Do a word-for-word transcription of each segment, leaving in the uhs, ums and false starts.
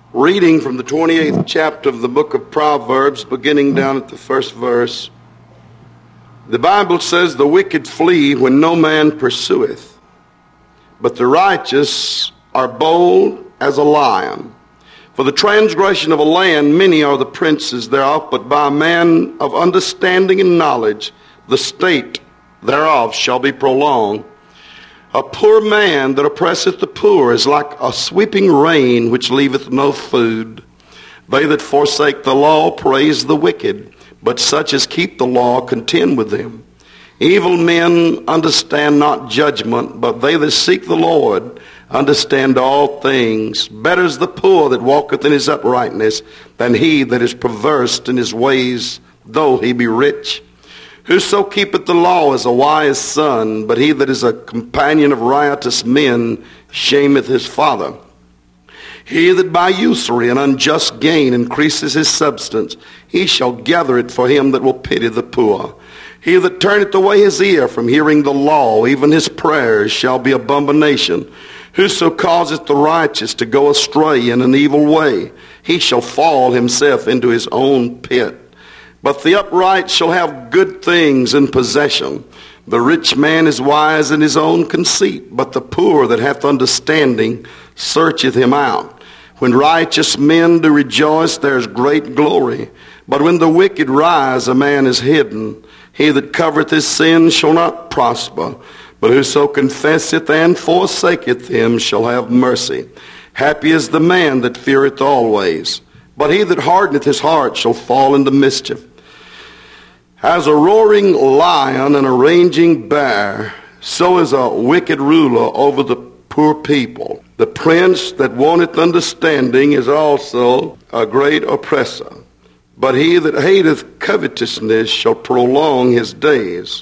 Reading from the twenty-eighth chapter of the book of Proverbs, beginning down at the first verse. The Bible says, "The wicked flee when no man pursueth, but the righteous are bold as a lion. For the transgression of a land, many are the princes thereof, but by a man of understanding and knowledge, the state thereof shall be prolonged. A poor man that oppresseth the poor is like a sweeping rain which leaveth no food. They that forsake the law praise the wicked, but such as keep the law contend with them. Evil men understand not judgment, but they that seek the Lord understand all things. Better is the poor that walketh in his uprightness than he that is perverse in his ways, though he be rich. Whoso keepeth the law is a wise son, but he that is a companion of riotous men shameth his father. He that by usury and unjust gain increases his substance, he shall gather it for him that will pity the poor. He that turneth away his ear from hearing the law, even his prayers shall be abomination. Whoso causeth the righteous to go astray in an evil way, he shall fall himself into his own pit. But the upright shall have good things in possession. The rich man is wise in his own conceit, but the poor that hath understanding searcheth him out. When righteous men do rejoice, there is great glory. But when the wicked rise, a man is hidden. He that covereth his sin shall not prosper, but whoso confesseth and forsaketh him shall have mercy. Happy is the man that feareth always, but he that hardeneth his heart shall fall into mischief. As a roaring lion and a raging bear, so is a wicked ruler over the poor people. The prince that wanteth understanding is also a great oppressor, but he that hateth covetousness shall prolong his days.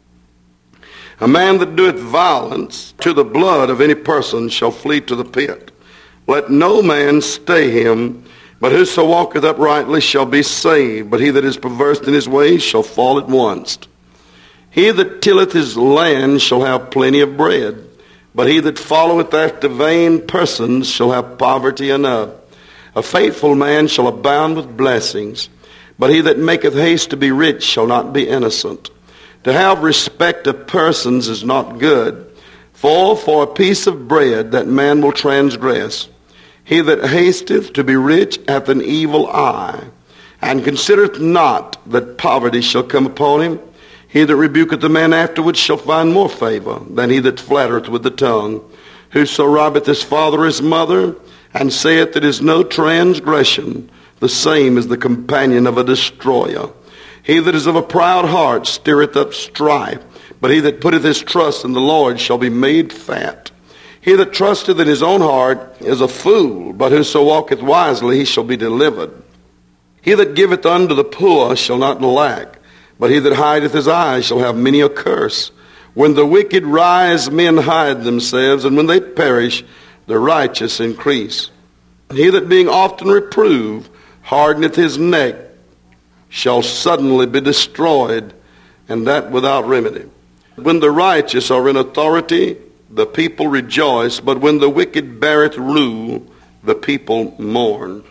A man that doeth violence to the blood of any person shall flee to the pit. Let no man stay him, but whoso walketh uprightly shall be saved. But he that is perverse in his ways shall fall at once. He that tilleth his land shall have plenty of bread, but he that followeth after vain persons shall have poverty enough. A faithful man shall abound with blessings, but he that maketh haste to be rich shall not be innocent. To have respect of persons is not good, for for a piece of bread that man will transgress. He that hasteth to be rich hath an evil eye, and considereth not that poverty shall come upon him. He that rebuketh a man afterwards shall find more favor than he that flattereth with the tongue. Whoso robbeth his father or his mother, and saith it is no transgression, the same is the companion of a destroyer. He that is of a proud heart stirreth up strife, but he that putteth his trust in the Lord shall be made fat. He that trusteth in his own heart is a fool, but whoso walketh wisely, he shall be delivered. He that giveth unto the poor shall not lack, but he that hideth his eyes shall have many a curse. When the wicked rise, men hide themselves, and when they perish, the righteous increase. He that being often reproved hardeneth his neck shall suddenly be destroyed, and that without remedy. When the righteous are in authority, the people rejoice, but when the wicked beareth rule, the people mourn."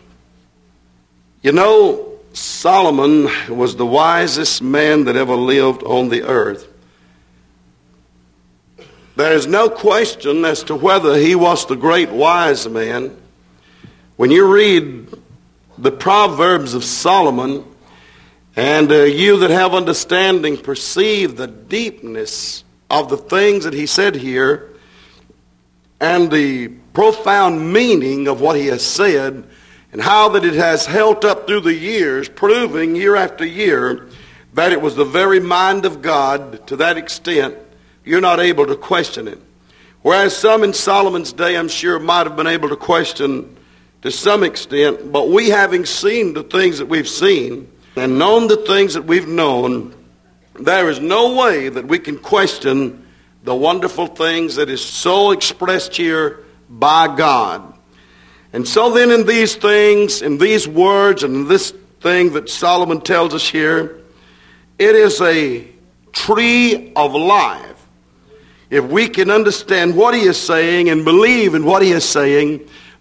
You know, Solomon was the wisest man that ever lived on the earth. There is no question as to whether he was the great wise man. When you read the Proverbs of Solomon, and uh, you that have understanding perceive the deepness of the things that he said here, and the profound meaning of what he has said, and how that it has held up through the years, proving year after year that it was the very mind of God. To that extent, you're not able to question it. Whereas some in Solomon's day, I'm sure, might have been able to question to some extent, but we, having seen the things that we've seen and known the things that we've known, there is no way that we can question the wonderful things that is so expressed here by God. And so then in these things, in these words, and in this thing that Solomon tells us here, it is a tree of life. If we can understand what he is saying and believe in what he is saying,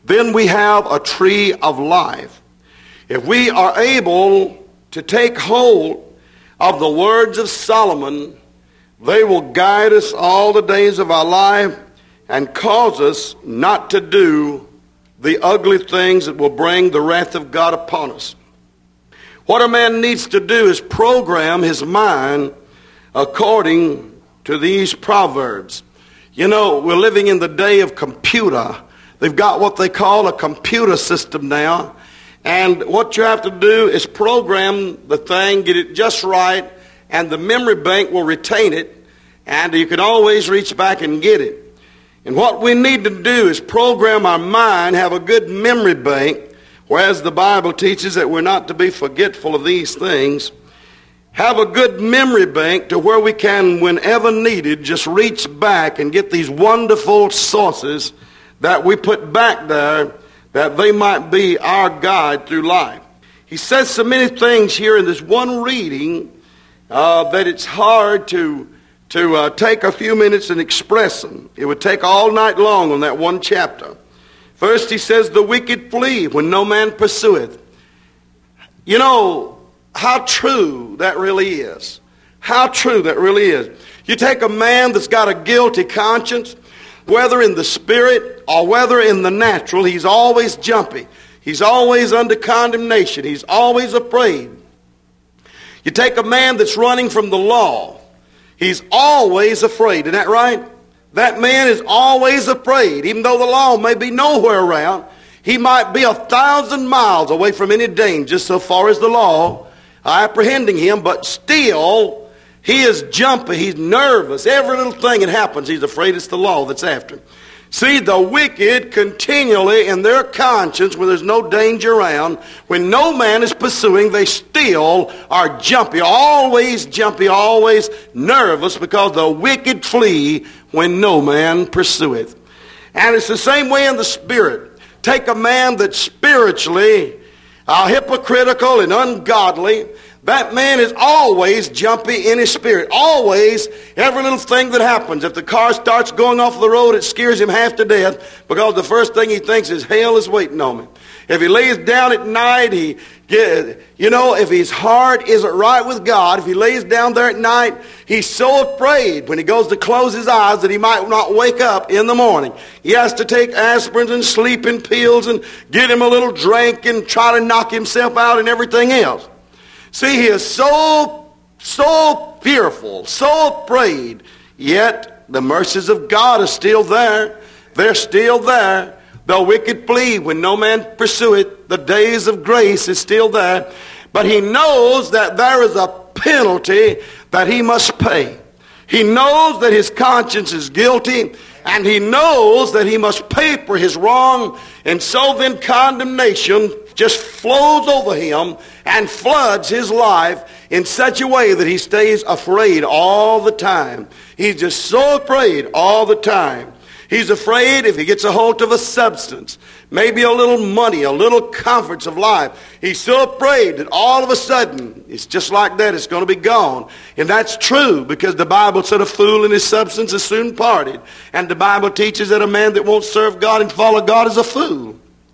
then we have a tree of life. If we are able to take hold of the words of Solomon, they will guide us all the days of our life and cause us not to do the ugly things that will bring the wrath of God upon us. What a man needs to do is program his mind according to these proverbs. You know, we're living in the day of computer. They've got what they call a computer system now. And what you have to do is program the thing, get it just right, and the memory bank will retain it, and you can always reach back and get it. And what we need to do is program our mind, have a good memory bank, whereas the Bible teaches that we're not to be forgetful of these things. Have a good memory bank to where we can, whenever needed, just reach back and get these wonderful sources that we put back there, that they might be our guide through life. He says so many things here in this one reading uh, that it's hard to to uh, take a few minutes and express them. It would take all night long on that one chapter. First he says, the wicked flee when no man pursueth. You know how true that really is. How true that really is. You take a man that's got a guilty conscience, whether in the spirit or whether in the natural, he's always jumpy. He's always under condemnation. He's always afraid. You take a man that's running from the law. He's always afraid. Isn't that right? That man is always afraid. Even though the law may be nowhere around, he might be a thousand miles away from any danger so far as the law apprehending him, but still he is jumpy. He's nervous. Every little thing that happens, he's afraid it's the law that's after him. See, the wicked continually in their conscience, when there's no danger around, when no man is pursuing, they still are jumpy, always jumpy, always nervous, because the wicked flee when no man pursueth. And it's the same way in the spirit. Take a man that's spiritually uh, hypocritical and ungodly. That man is always jumpy in his spirit. Always, every little thing that happens. If the car starts going off the road, it scares him half to death, because the first thing he thinks is hell is waiting on me. If he lays down at night, he get, you know, if his heart isn't right with God, if he lays down there at night, he's so afraid when he goes to close his eyes that he might not wake up in the morning. He has to take aspirins and sleeping pills and get him a little drink and try to knock himself out and everything else. See, he is so, so fearful, so afraid, yet the mercies of God are still there. They're still there. The wicked flee when no man pursueth. The days of grace is still there. But he knows that there is a penalty that he must pay. He knows that his conscience is guilty, and he knows that he must pay for his wrong, and so then condemnation just flows over him and floods his life in such a way that he stays afraid all the time. He's just so afraid all the time. He's afraid if he gets a hold of a substance, maybe a little money, a little comforts of life. He's so afraid that all of a sudden, it's just like that, it's going to be gone. And that's true, because the Bible said a fool in his substance is soon parted. And the Bible teaches that a man that won't serve God and follow God is a fool.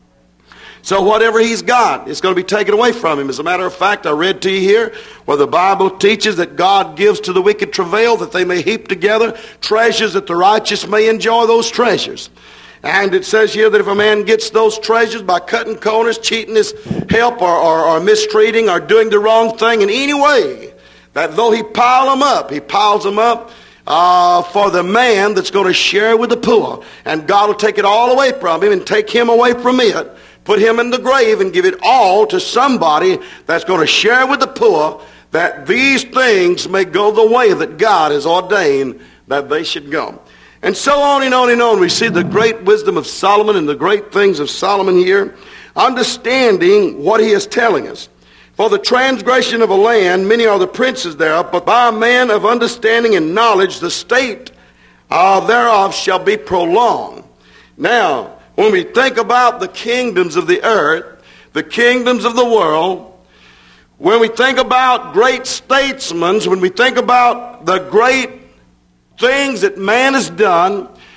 So whatever he's got, it's going to be taken away from him. As a matter of fact, I read to you here where the Bible teaches that God gives to the wicked travail, that they may heap together treasures, that the righteous may enjoy those treasures. And it says here that if a man gets those treasures by cutting corners, cheating his help, or, or, or mistreating, or doing the wrong thing in any way, that though he pile them up, he piles them up uh, for the man that's going to share with the poor. And God will take it all away from him and take him away from it, put him in the grave, and give it all to somebody that's going to share with the poor, that these things may go the way that God has ordained that they should go. And so on and on and on. We see the great wisdom of Solomon and the great things of Solomon here, understanding what he is telling us. For the transgression of a land, many are the princes thereof, but by a man of understanding and knowledge, the state uh, thereof shall be prolonged. Now, when we think about the kingdoms of the earth, the kingdoms of the world, when we think about great statesmen, when we think about the great things that man has done,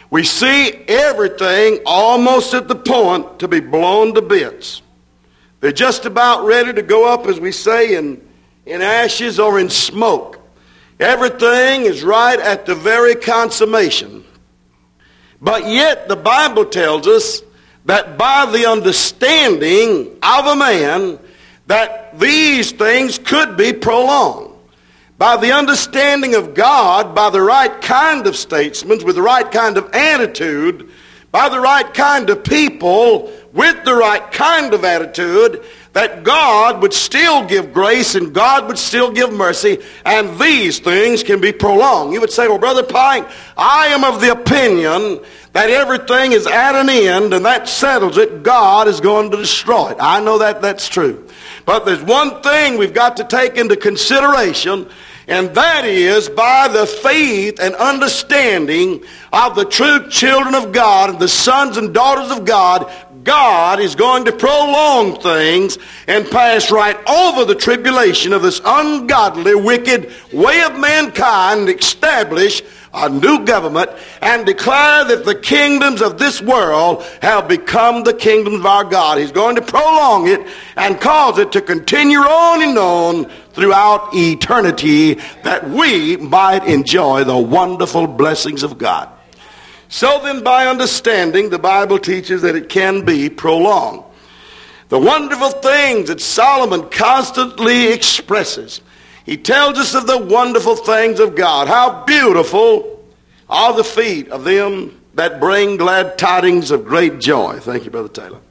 We see everything almost at the point to be blown to bits. They're just about ready to go up, as we say, in, in ashes or in smoke. Everything is right at the very consummation. But yet the Bible tells us that by the understanding of a man, that these things could be prolonged. By the understanding of God, by the right kind of statesmen, with the right kind of attitude, by the right kind of people, with the right kind of attitude, that God would still give grace and God would still give mercy, and these things can be prolonged. You would say, well, Brother Pike, I am of the opinion that everything is at an end and that settles it. God is going to destroy it. I know that that's true. But there's one thing we've got to take into consideration, and that is by the faith and understanding of the true children of God and the sons and daughters of God, God is going to prolong things and pass right over the tribulation of this ungodly, wicked way of mankind and establish a new government and declare that the kingdoms of this world have become the kingdoms of our God. He's going to prolong it and cause it to continue on and on throughout eternity, that we might enjoy the wonderful blessings of God. So then, by understanding, the Bible teaches that it can be prolonged. The wonderful things that Solomon constantly expresses. He tells us of the wonderful things of God. How beautiful are the feet of them that bring glad tidings of great joy. Thank you, Brother Taylor.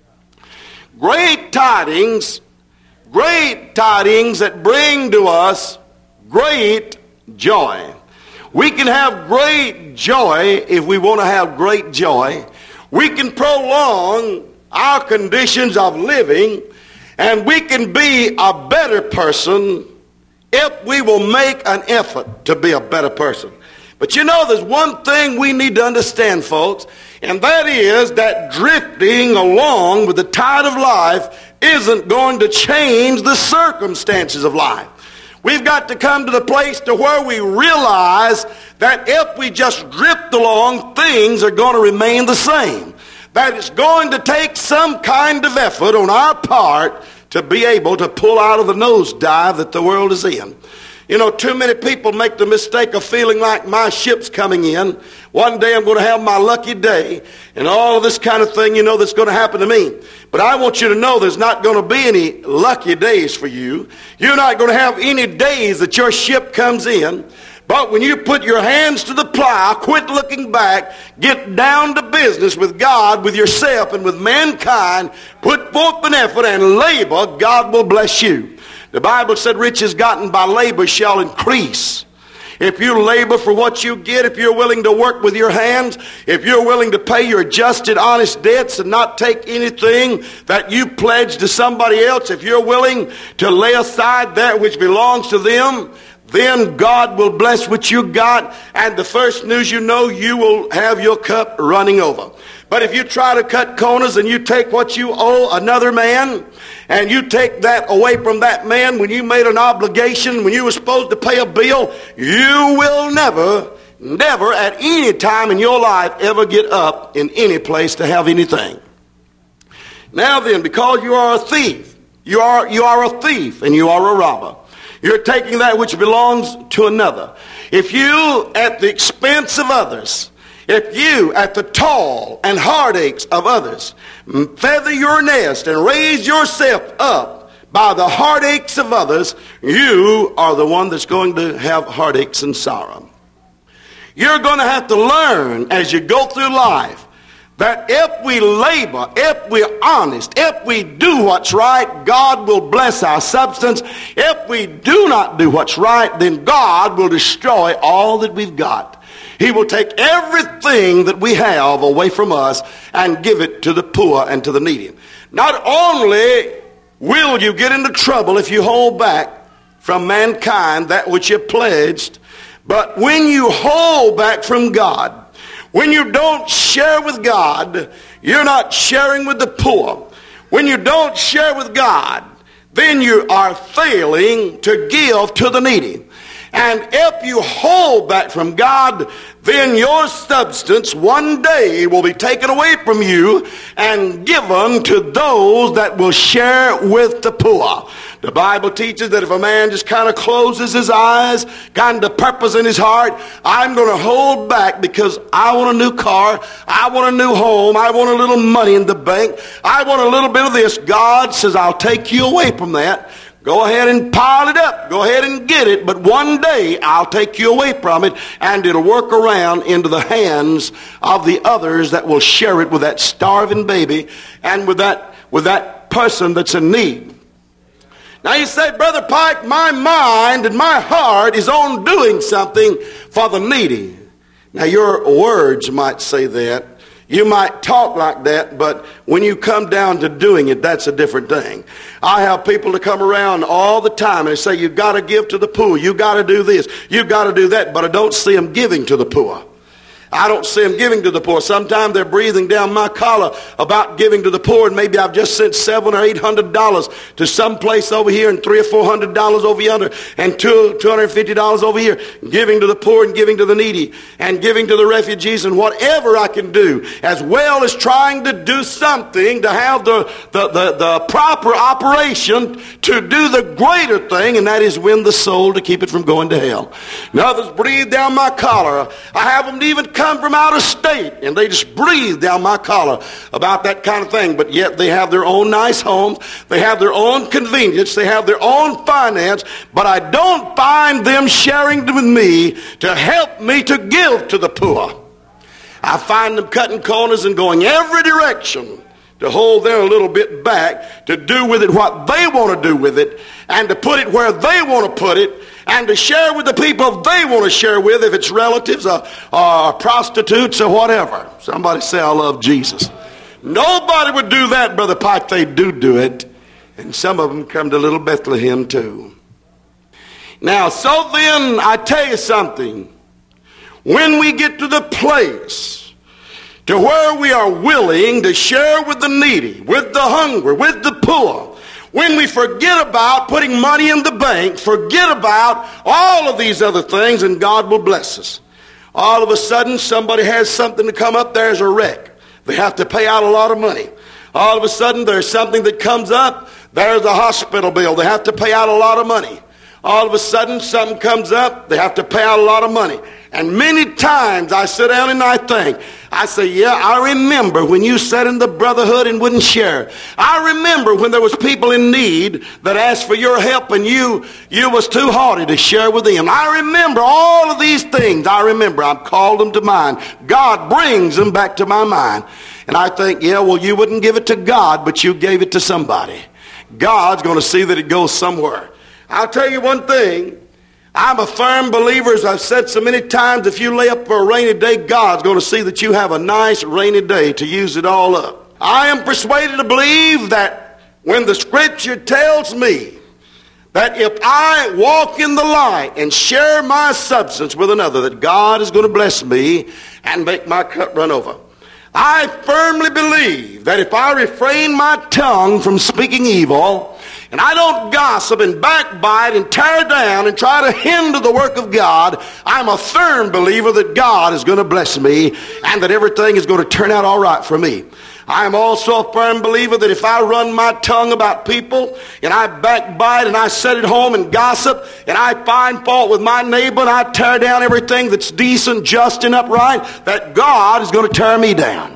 Great tidings, great tidings that bring to us great joy. We can have great joy if we want to have great joy. We can prolong our conditions of living, and we can be a better person if we will make an effort to be a better person. But you know, there's one thing we need to understand, folks, and that is that drifting along with the tide of life isn't going to change the circumstances of life. We've got to come to the place to where we realize that if we just drift along, things are going to remain the same. That it's going to take some kind of effort on our part to be able to pull out of the nosedive that the world is in. You know, too many people make the mistake of feeling like my ship's coming in. One day I'm going to have my lucky day, and all of this kind of thing, you know, that's going to happen to me. But I want you to know there's not going to be any lucky days for you. You're not going to have any days that your ship comes in. But when you put your hands to the plow, quit looking back, get down to business with God, with yourself, and with mankind, put forth an effort and labor, God will bless you. The Bible said riches gotten by labor shall increase. If you labor for what you get, if you're willing to work with your hands, if you're willing to pay your adjusted honest debts and not take anything that you pledge to somebody else, if you're willing to lay aside that which belongs to them, then God will bless what you got, and the first news you know, you will have your cup running over. But if you try to cut corners and you take what you owe another man, and you take that away from that man when you made an obligation, when you were supposed to pay a bill, you will never, never at any time in your life ever get up in any place to have anything. Now then, because you are a thief, you are, you are a thief and you are a robber. You're taking that which belongs to another. If you, at the expense of others, if you, at the toil and heartaches of others, feather your nest and raise yourself up by the heartaches of others, you are the one that's going to have heartaches and sorrow. You're going to have to learn as you go through life that if we labor, if we're honest, if we do what's right, God will bless our substance. If we do not do what's right, then God will destroy all that we've got. He will take everything that we have away from us and give it to the poor and to the needy. Not only will you get into trouble if you hold back from mankind that which you pledged, but when you hold back from God, when you don't share with God, you're not sharing with the poor. When you don't share with God, then you are failing to give to the needy. And if you hold back from God, then your substance one day will be taken away from you and given to those that will share with the poor. The Bible teaches that if a man just kind of closes his eyes, kind of purpose in his heart, I'm going to hold back because I want a new car, I want a new home, I want a little money in the bank, I want a little bit of this. God says, I'll take you away from that. Go ahead and pile it up. Go ahead and get it. But one day I'll take you away from it, and it'll work around into the hands of the others that will share it with that starving baby and with that, with that person that's in need. Now you say, Brother Pike, my mind and my heart is on doing something for the needy. Now your words might say that. You might talk like that, but when you come down to doing it, that's a different thing. I have people to come around all the time and they say, you've got to give to the poor. You've got to do this. You've got to do that. But I don't see them giving to the poor. I don't see them giving to the poor. Sometimes they're breathing down my collar about giving to the poor, and maybe I've just sent seven or eight hundred dollars to some place over here, and three or four hundred dollars over yonder, and two two hundred fifty dollars over here, giving to the poor and giving to the needy, and giving to the refugees, and whatever I can do, as well as trying to do something to have the the the, the proper operation to do the greater thing, and that is win the soul to keep it from going to hell. And others breathe down my collar. I have them even come from out of state, and they just breathe down my collar about that kind of thing. But yet they have their own nice homes, they have their own convenience, they have their own finance, but I don't find them sharing with me to help me to give to the poor. I find them cutting corners and going every direction to hold their little bit back, to do with it what they want to do with it, and to put it where they want to put it, and to share with the people they want to share with, if it's relatives or, or prostitutes or whatever. Somebody say, I love Jesus. Nobody would do that, Brother Pike. They do do it. And some of them come to Little Bethlehem too. Now, so then, I tell you something. When we get to the place to where we are willing to share with the needy, with the hungry, with the poor, when we forget about putting money in the bank, forget about all of these other things, and God will bless us. All of a sudden, somebody has something to come up, there's a wreck. They have to pay out a lot of money. All of a sudden, there's something that comes up, there's a hospital bill. They have to pay out a lot of money. All of a sudden, something comes up, they have to pay out a lot of money. And many times I sit down and I think, I say, yeah, I remember when you sat in the brotherhood and wouldn't share. I remember when there was people in need that asked for your help, and you you was too haughty to share with them. I remember all of these things. I remember. I've called them to mind. God brings them back to my mind. And I think, yeah, well, you wouldn't give it to God, but you gave it to somebody. God's going to see that it goes somewhere. I'll tell you one thing. I'm a firm believer, as I've said so many times, if you lay up for a rainy day, God's going to see that you have a nice rainy day to use it all up. I am persuaded to believe that when the Scripture tells me that if I walk in the light and share my substance with another, that God is going to bless me and make my cup run over. I firmly believe that if I refrain my tongue from speaking evil, and I don't gossip and backbite and tear down and try to hinder the work of God, I'm a firm believer that God is going to bless me and that everything is going to turn out all right for me. I am also a firm believer that if I run my tongue about people and I backbite and I sit at home and gossip and I find fault with my neighbor and I tear down everything that's decent, just, and upright, that God is going to tear me down.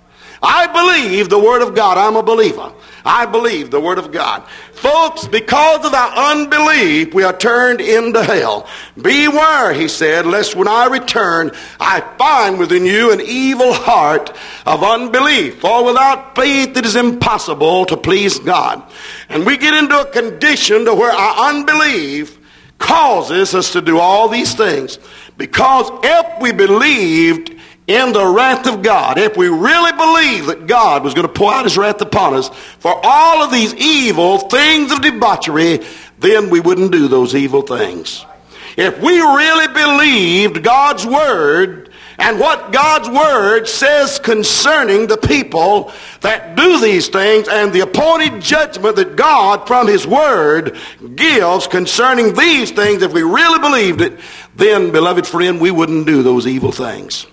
I believe the Word of God. I'm a believer. I believe the Word of God. Folks, because of our unbelief, we are turned into hell. Beware, he said, lest when I return, I find within you an evil heart of unbelief. For without faith it is impossible to please God. And we get into a condition to where our unbelief causes us to do all these things. Because if we believed in the wrath of God, if we really believed that God was going to pour out his wrath upon us for all of these evil things of debauchery, then we wouldn't do those evil things. If we really believed God's word and what God's word says concerning the people that do these things, and the appointed judgment that God from his word gives concerning these things, if we really believed it, then, beloved friend, we wouldn't do those evil things.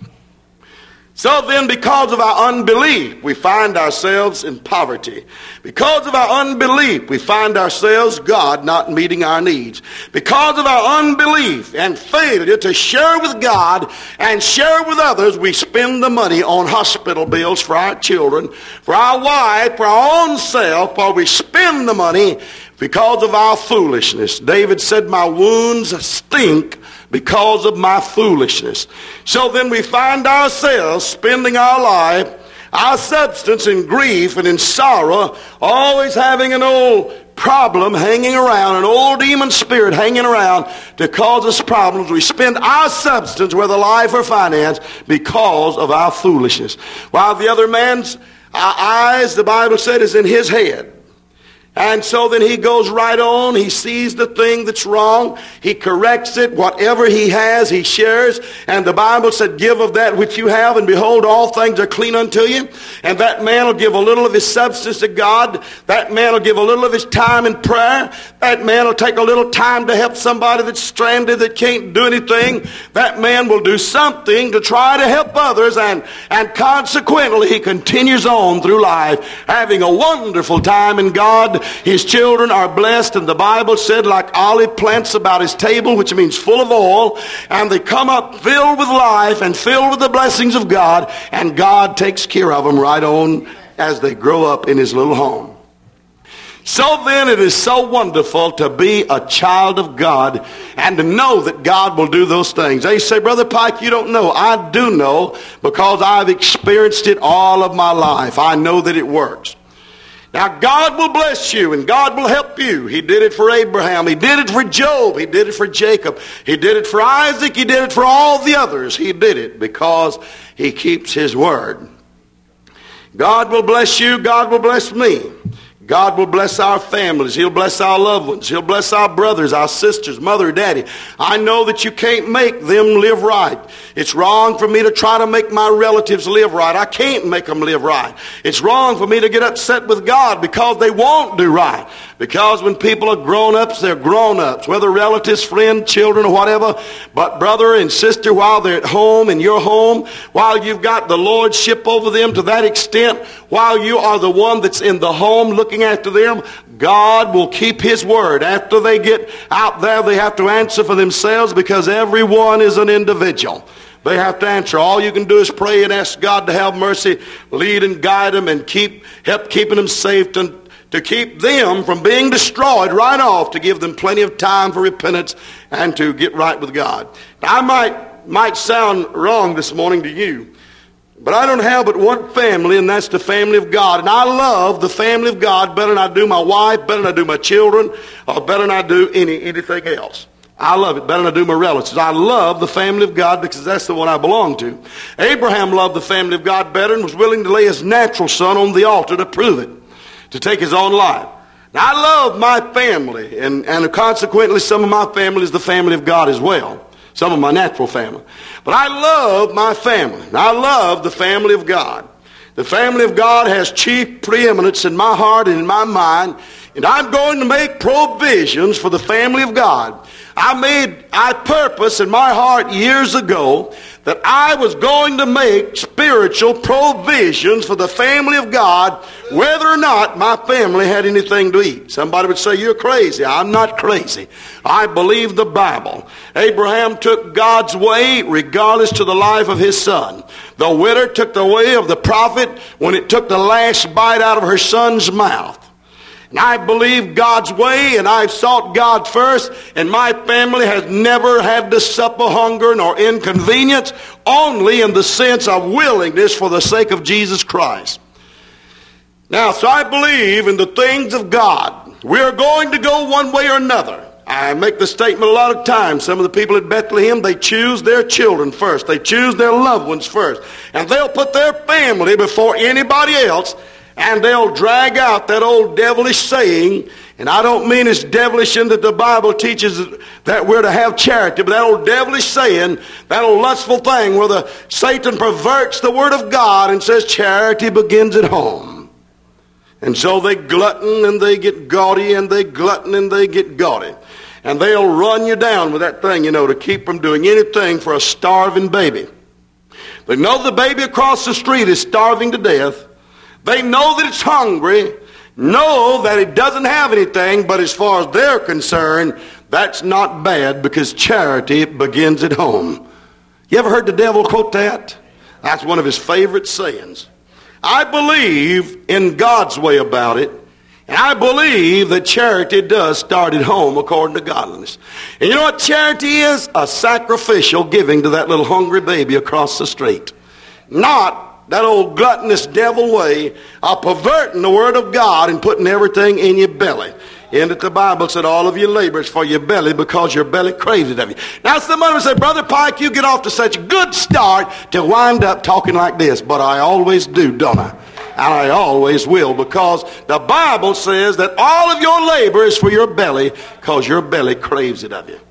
So then, because of our unbelief, we find ourselves in poverty. Because of our unbelief, we find ourselves, God, not meeting our needs. Because of our unbelief and failure to share with God and share with others, we spend the money on hospital bills for our children, for our wife, for our own self, or we spend the money because of our foolishness. David said, my wounds stink because of my foolishness. So then we find ourselves spending our life, our substance in grief and in sorrow, always having an old problem hanging around, an old demon spirit hanging around to cause us problems. We spend our substance, whether life or finance, because of our foolishness. While the other man's eyes, the Bible said, is in his head. And so then he goes right on. He sees the thing that's wrong. He corrects it. Whatever he has, he shares. And the Bible said, give of that which you have, and behold, all things are clean unto you. And that man will give a little of his substance to God. That man will give a little of his time in prayer. That man will take a little time to help somebody that's stranded, that can't do anything. That man will do something to try to help others. And, and consequently, he continues on through life, having a wonderful time in God. His children are blessed, and the Bible said, like olive plants about his table, which means full of oil, and they come up filled with life and filled with the blessings of God, and God takes care of them right on as they grow up in his little home. So then it is so wonderful to be a child of God and to know that God will do those things. They say, Brother Pike, you don't know. I do know, because I've experienced it all of my life. I know that it works. Now, God will bless you, and God will help you. He did it for Abraham. He did it for Job. He did it for Jacob. He did it for Isaac. He did it for all the others. He did it because he keeps his word. God will bless you. God will bless me. God will bless our families. He'll bless our loved ones. He'll bless our brothers, our sisters, mother, daddy. I know that you can't make them live right. It's wrong for me to try to make my relatives live right. I can't make them live right. It's wrong for me to get upset with God because they won't do right. Because when people are grown-ups, they're grown-ups, whether relatives, friends, children, or whatever. But brother and sister, while they're at home, in your home, while you've got the lordship over them to that extent, while you are the one that's in the home looking after them, God will keep his word. After they get out there, they have to answer for themselves, because everyone is an individual. They have to answer. All you can do is pray and ask God to have mercy, lead and guide them, and keep help keeping them safe, to, to keep them from being destroyed right off, to give them plenty of time for repentance and to get right with God. Now, I might, might sound wrong this morning to you, but I don't have but one family, and that's the family of God. And I love the family of God better than I do my wife, better than I do my children, or better than I do any anything else. I love it better than I do my relatives. I love the family of God because that's the one I belong to. Abraham loved the family of God better and was willing to lay his natural son on the altar to prove it, to take his own life. Now, I love my family, and, and consequently some of my family is the family of God as well. Some of my natural family. But I love my family. I love the family of God. The family of God has chief preeminence in my heart and in my mind, and I'm going to make provisions for the family of God. I made, I purpose in my heart years ago that I was going to make spiritual provisions for the family of God, whether or not my family had anything to eat. Somebody would say, you're crazy. I'm not crazy. I believe the Bible. Abraham took God's way regardless to the life of his son. The widow took the way of the prophet when it took the last bite out of her son's mouth. And I believe God's way, and I've sought God first, and my family has never had to suffer hunger nor inconvenience, only in the sense of willingness for the sake of Jesus Christ. Now, so I believe in the things of God. We're going to go one way or another. I make the statement a lot of times. Some of the people at Bethlehem, they choose their children first. They choose their loved ones first. And they'll put their family before anybody else. and they'll drag out that old devilish saying, and I don't mean it's devilish in that the Bible teaches that we're to have charity, but that old devilish saying, that old lustful thing where the Satan perverts the word of God and says charity begins at home. And so they glutton and they get gaudy and they glutton and they get gaudy. And they'll run you down with that thing, you know, to keep from doing anything for a starving baby. They know the baby across the street is starving to death. They know that it's hungry, know that it doesn't have anything, but as far as they're concerned, that's not bad because charity begins at home. You ever heard the devil quote that? That's one of his favorite sayings. I believe in God's way about it, and I believe that charity does start at home according to godliness. And you know what charity is? A sacrificial giving to that little hungry baby across the street. Not that old gluttonous devil way of perverting the word of God and putting everything in your belly. And that the Bible said all of your labor is for your belly because your belly craves it of you. Now somebody would say, Brother Pike, you get off to such a good start to wind up talking like this. But I always do, don't I? And I always will, because the Bible says that all of your labor is for your belly because your belly craves it of you.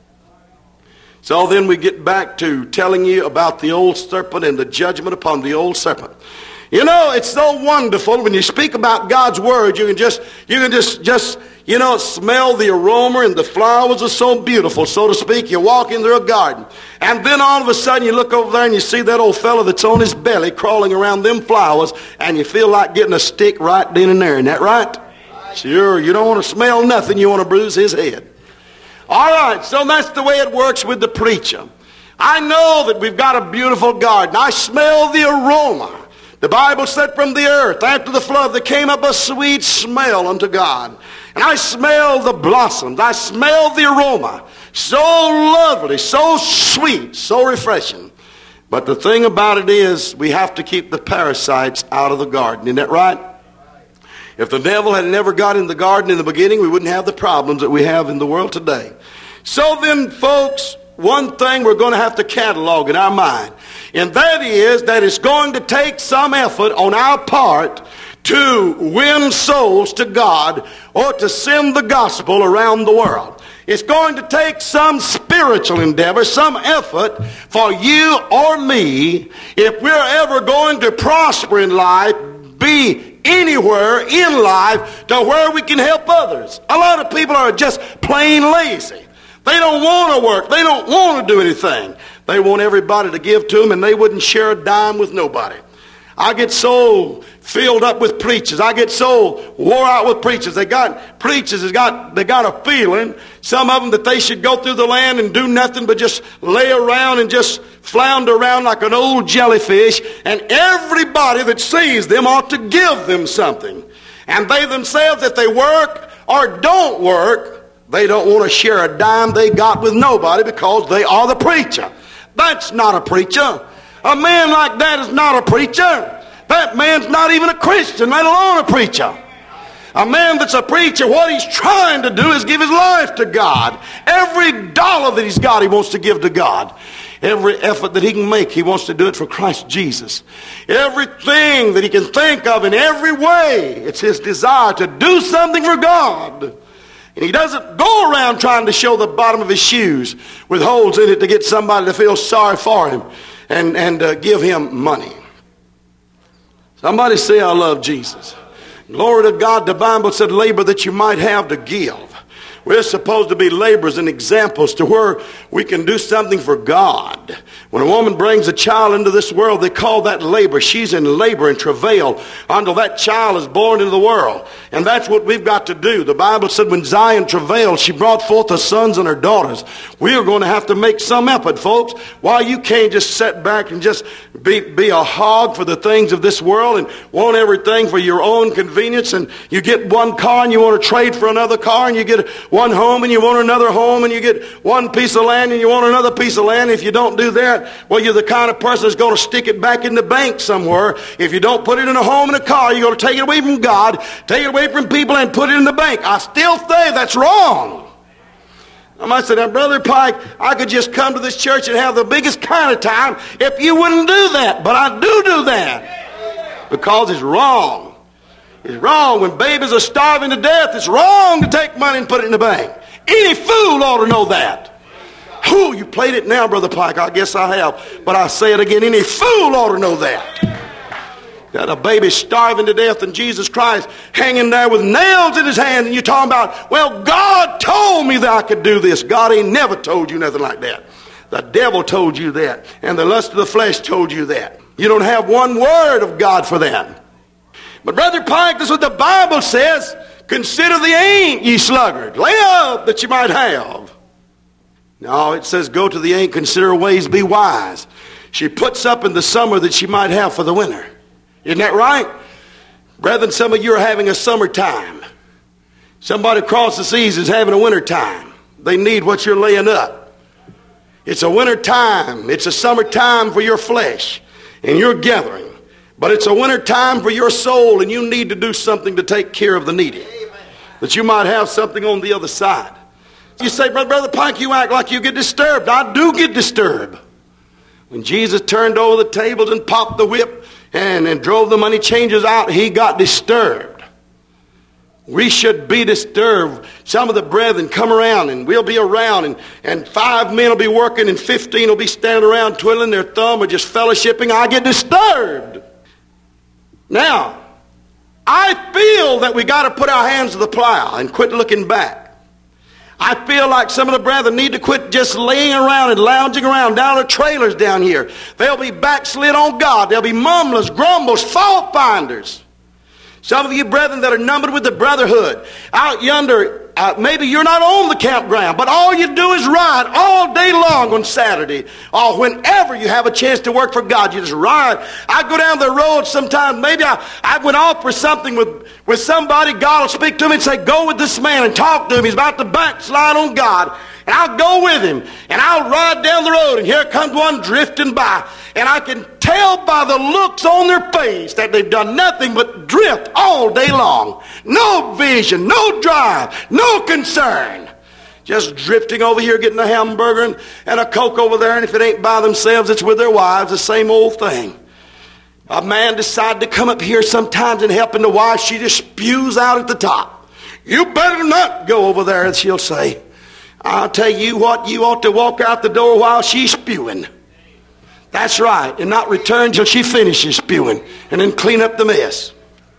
So then we get back to telling you about the old serpent and the judgment upon the old serpent. You know, it's so wonderful when you speak about God's word, you can just, you can just, just, you know, smell the aroma, and the flowers are so beautiful, so to speak. You walk in through a garden, and then all of a sudden you look over there and you see that old fellow that's on his belly crawling around them flowers, and you feel like getting a stick right then and there. Isn't that right? Sure, you don't want to smell nothing. You want to bruise his head. All right, so that's the way it works with the preacher. I know that we've got a beautiful garden. I smell the aroma. The Bible said from the earth after the flood there came up a sweet smell unto God. And I smell the blossoms. I smell the aroma. So lovely, so sweet, so refreshing. But the thing about it is we have to keep the parasites out of the garden. Isn't that right? If the devil had never got in the garden in the beginning, we wouldn't have the problems that we have in the world today. So then, folks, one thing we're going to have to catalog in our mind, and that is that it's going to take some effort on our part to win souls to God or to send the gospel around the world. It's going to take some spiritual endeavor, some effort for you or me if we're ever going to prosper in life, be anywhere in life to where we can help others. A lot of people are just plain lazy. They don't want to work. They don't want to do anything. They want everybody to give to them, and they wouldn't share a dime with nobody. I get so filled up with preachers. I get so wore out with preachers. They got preachers. They got they got a feeling, some of them, that they should go through the land and do nothing but just lay around and just flounder around like an old jellyfish. And everybody that sees them ought to give them something. And they themselves, if they work or don't work, they don't want to share a dime they got with nobody because they are the preacher. That's not a preacher. A man like that is not a preacher. That man's not even a Christian, let alone a preacher. A man that's a preacher, what he's trying to do is give his life to God. Every dollar that he's got, he wants to give to God. Every effort that he can make, he wants to do it for Christ Jesus. Everything that he can think of in every way, it's his desire to do something for God. And he doesn't go around trying to show the bottom of his shoes with holes in it to get somebody to feel sorry for him and, and uh, give him money. Somebody say, I love Jesus. Glory to God. The Bible said labor that you might have to give. We're supposed to be laborers and examples to where we can do something for God. When a woman brings a child into this world, they call that labor. She's in labor and travail until that child is born into the world. And that's what we've got to do. The Bible said when Zion travailed, she brought forth her sons and her daughters. We are going to have to make some effort, folks. Why you can't just sit back and just be, be a hog for the things of this world and want everything for your own convenience. And you get one car and you want to trade for another car, and you get one home and you want another home, and you get one piece of land and you want another piece of land. If you don't do that, well, you're the kind of person that's going to stick it back in the bank somewhere. If you don't put it in a home and a car, you're going to take it away from God, take it away from people, and put it in the bank. I still say that's wrong. I might say, now, Brother Pike, I could just come to this church and have the biggest kind of time if you wouldn't do that. But I do do that because it's wrong. It's wrong. When babies are starving to death, it's wrong to take money and put it in the bank. Any fool ought to know that. Whew, you played it now, Brother Pike. I guess I have. But I say it again. Any fool ought to know that. Got a baby starving to death and Jesus Christ hanging there with nails in his hand, and you're talking about, well, God told me that I could do this. God ain't never told you nothing like that. The devil told you that, and the lust of the flesh told you that. You don't have one word of God for that. But Brother Pike, this is what the Bible says. Consider the ain't, ye sluggard. Lay up that you might have. No, it says go to the ain't, consider ways, be wise. She puts up in the summer that she might have for the winter. Isn't that right? Brethren, some of you are having a summertime. Somebody across the seas is having a winter time. They need what you're laying up. It's a winter time. It's a summertime for your flesh and your gathering. But it's a winter time for your soul, and you need to do something to take care of the needy. That you might have something on the other side. You say, Brother, Brother Pike, you act like you get disturbed. I do get disturbed. When Jesus turned over the tables and popped the whip and, and drove the money changers out, he got disturbed. We should be disturbed. Some of the brethren come around, and we'll be around, and, and five men will be working, and fifteen will be standing around twiddling their thumb or just fellowshipping. I get disturbed. Now, I feel that we got to put our hands to the plow and quit looking back. I feel like some of the brethren need to quit just laying around and lounging around down the trailers down here. They'll be backslid on God. They'll be mumblers, grumblers, fault finders. Some of you brethren that are numbered with the brotherhood, out yonder, uh, maybe you're not on the campground, but all you do is ride all day long on Saturday, or whenever you have a chance to work for God, you just ride. I go down the road sometimes, maybe I, I went off for something with, with somebody, God will speak to me and say, go with this man and talk to him. He's about to backslide on God. And I'll go with him, and I'll ride down the road, and here comes one drifting by. And I can tell by the looks on their face that they've done nothing but drift all day long. No vision, no drive, no concern. Just drifting over here, getting a hamburger and, and a Coke over there, and if it ain't by themselves, it's with their wives, the same old thing. A man decided to come up here sometimes and helping the wife. She just spews out at the top. You better not go over there, as she'll say. I'll tell you what, you ought to walk out the door while she's spewing. That's right, and not return till she finishes spewing, and then clean up the mess.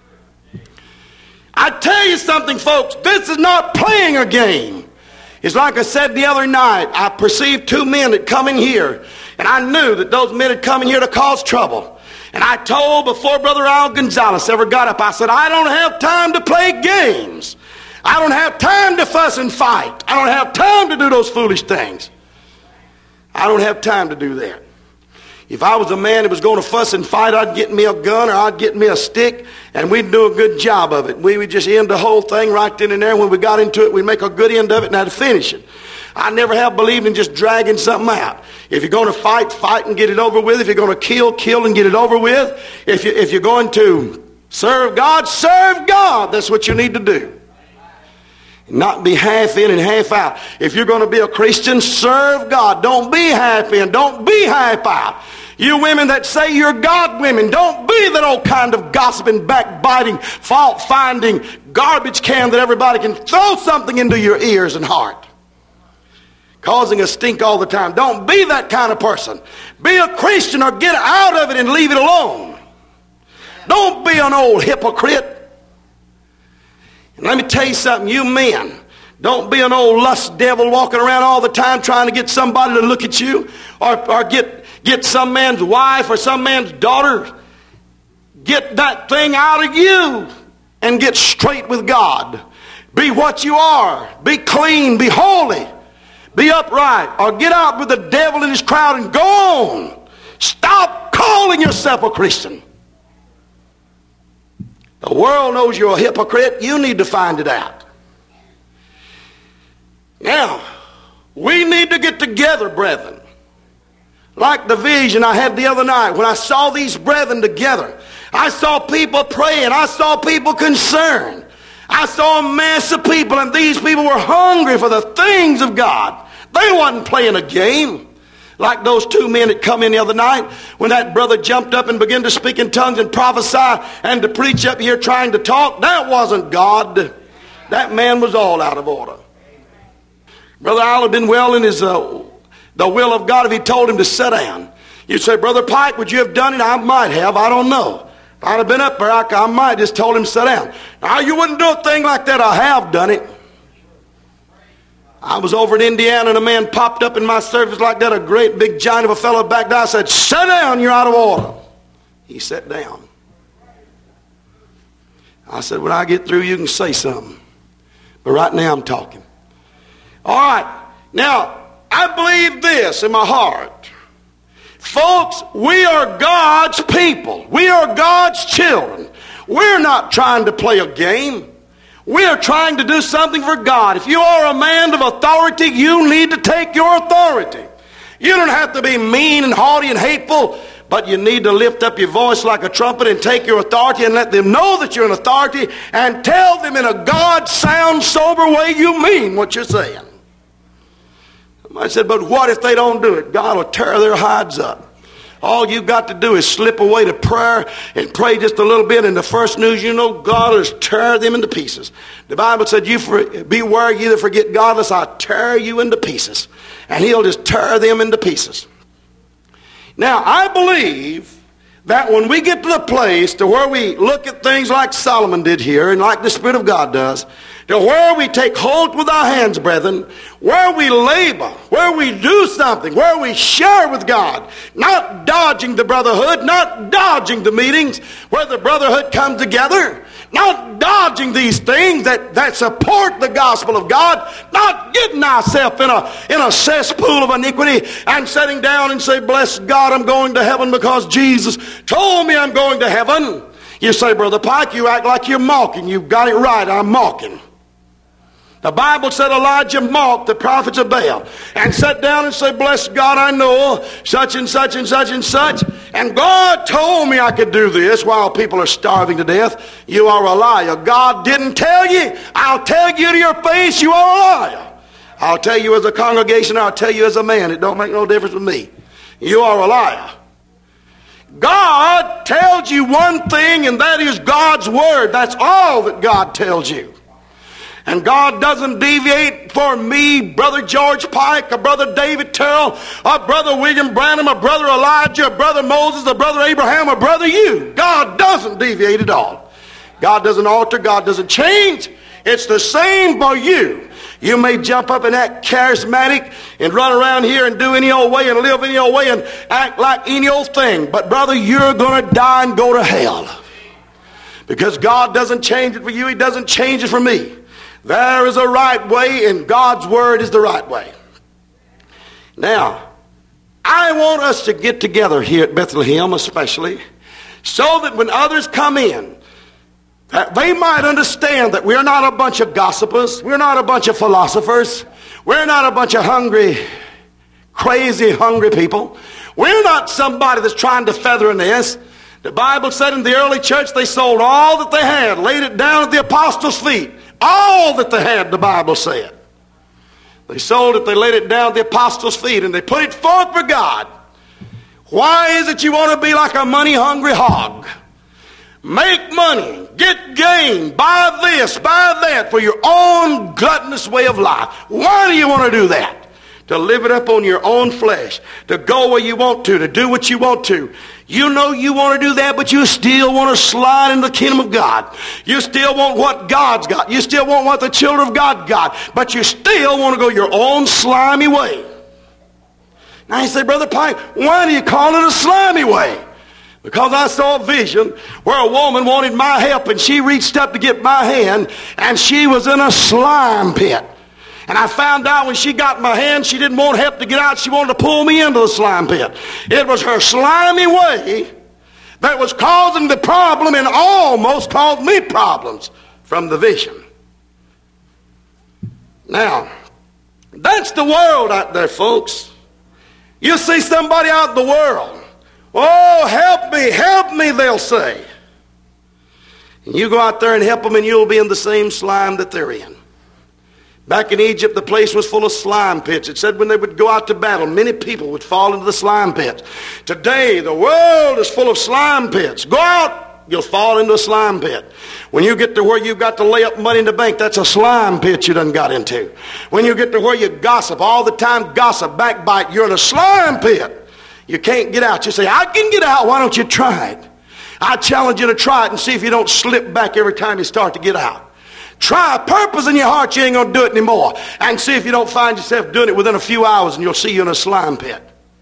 I tell you something, folks, this is not playing a game. It's like I said the other night, I perceived two men that come in here, and I knew that those men had come in here to cause trouble. And I told before Brother Al Gonzalez ever got up, I said, I don't have time to play games. I don't have time to fuss and fight. I don't have time to do those foolish things. I don't have time to do that. If I was a man that was going to fuss and fight, I'd get me a gun or I'd get me a stick, and we'd do a good job of it. We would just end the whole thing right then and there. When we got into it, we'd make a good end of it and I'd finish it. I never have believed in just dragging something out. If you're going to fight, fight and get it over with. If you're going to kill, kill and get it over with. If, you, if you're going to serve God, serve God. That's what you need to do. Not be half in and half out. If you're going to be a Christian, serve God. Don't be half in. Don't be half out. You women that say you're God women, don't be that old kind of gossiping, backbiting, fault-finding garbage can that everybody can throw something into your ears and heart, causing a stink all the time. Don't be that kind of person. Be a Christian or get out of it and leave it alone. Don't be an old hypocrite. And let me tell you something, you men, don't be an old lust devil walking around all the time trying to get somebody to look at you, or, or get, get some man's wife or some man's daughter. Get that thing out of you and get straight with God. Be what you are. Be clean. Be holy. Be upright. Or get out with the devil and his crowd and go on. Stop calling yourself a Christian. The world knows you're a hypocrite. You need to find it out. Now, we need to get together, brethren. Like the vision I had the other night when I saw these brethren together. I saw people praying. I saw people concerned. I saw a mass of people, and these people were hungry for the things of God. They wasn't playing a game Like those two men that come in the other night when that brother jumped up and began to speak in tongues and prophesy and to preach up here trying to talk. That wasn't God. That man was all out of order. Brother Al had been well in his uh, the will of God if he told him to sit down. You'd say, Brother Pike, would you have done it? I might have. I don't know. If I'd have been up there, I, I might just told him to sit down. Now, you wouldn't do a thing like that. I have done it. I was over in Indiana and a man popped up in my service like that, a great big giant of a fellow back there. I said, sit down, you're out of order. He sat down. I said, when I get through, you can say something. But right now I'm talking. All right. Now, I believe this in my heart. Folks, we are God's people. We are God's children. We're not trying to play a game. We are trying to do something for God. If you are a man of authority, you need to take your authority. You don't have to be mean and haughty and hateful, but you need to lift up your voice like a trumpet and take your authority and let them know that you're an authority and tell them in a God sound sober way you mean what you're saying. Somebody said, but what if they don't do it? God will tear their hides up. All you've got to do is slip away to prayer and pray just a little bit, and the first news you know, God will tear them into pieces. The Bible said, "You for, beware ye that forget God, lest I tear you into pieces." And he'll just tear them into pieces. Now, I believe that when we get to the place to where we look at things like Solomon did here, and like the Spirit of God does, to where we take hold with our hands, brethren, where we labor, where we do something, where we share with God, not dodging the brotherhood, not dodging the meetings where the brotherhood comes together, not dodging these things that, that support the gospel of God, not getting ourselves in a, in a cesspool of iniquity and sitting down and say, bless God, I'm going to heaven because Jesus told me I'm going to heaven. You say, Brother Pike, you act like you're mocking. You've got it right, I'm mocking. The Bible said Elijah mocked the prophets of Baal and sat down and said, bless God, I know such and such and such and such. And God told me I could do this while people are starving to death. You are a liar. God didn't tell you. I'll tell you to your face, you are a liar. I'll tell you as a congregation, I'll tell you as a man. It don't make no difference with me. You are a liar. God tells you one thing, and that is God's word. That's all that God tells you. And God doesn't deviate for me, Brother George Pike, or Brother David Terrell, or Brother William Branham, or Brother Elijah, or Brother Moses, or Brother Abraham, or Brother you. God doesn't deviate at all. God doesn't alter. God doesn't change. It's the same for you. You may jump up and act charismatic and run around here and do any old way and live any old way and act like any old thing. But brother, you're going to die and go to hell. Because God doesn't change it for you. He doesn't change it for me. There is a right way, and God's word is the right way. Now, I want us to get together here at Bethlehem especially, so that when others come in, that they might understand that we're not a bunch of gossipers, we're not a bunch of philosophers, we're not a bunch of hungry, crazy, hungry people. We're not somebody that's trying to feather a nest. The Bible said in the early church they sold all that they had, laid it down at the apostles' feet. All that they had, the Bible said. They sold it, they laid it down at the apostles' feet, and they put it forth for God. Why is it you want to be like a money-hungry hog? Make money, get gain, buy this, buy that for your own gluttonous way of life. Why do you want to do that? To live it up on your own flesh, to go where you want to, to do what you want to. You know you want to do that, but you still want to slide into the kingdom of God. You still want what God's got. You still want what the children of God got. But you still want to go your own slimy way. Now you say, Brother Pike, why do you call it a slimy way? Because I saw a vision where a woman wanted my help, and she reached up to get my hand, and she was in a slime pit. And I found out when she got my hand, she didn't want help to get out. She wanted to pull me into the slime pit. It was her slimy way that was causing the problem and almost caused me problems from the vision. Now, that's the world out there, folks. You see somebody out in the world. Oh, help me, help me, they'll say. And you go out there and help them, and you'll be in the same slime that they're in. Back in Egypt, the place was full of slime pits. It said when they would go out to battle, many people would fall into the slime pits. Today, the world is full of slime pits. Go out, you'll fall into a slime pit. When you get to where you've got to lay up money in the bank, that's a slime pit you done got into. When you get to where you gossip, all the time gossip, backbite, you're in a slime pit. You can't get out. You say, I can get out. Why don't you try it? I challenge you to try it and see if you don't slip back every time you start to get out. Try a purpose in your heart, you ain't going to do it anymore. And see if you don't find yourself doing it within a few hours, and you'll see you in a slime pit.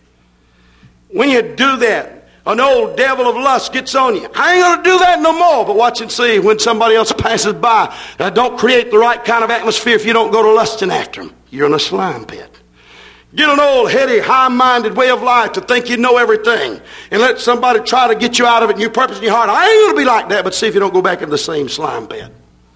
When you do that, an old devil of lust gets on you. I ain't going to do that no more. But watch and see when somebody else passes by. Now, don't create the right kind of atmosphere if you don't go to lusting after them. You're in a slime pit. Get an old, heady, high-minded way of life to think you know everything. And let somebody try to get you out of it, and you purpose in your heart, I ain't going to be like that. But see if you don't go back in the same slime pit.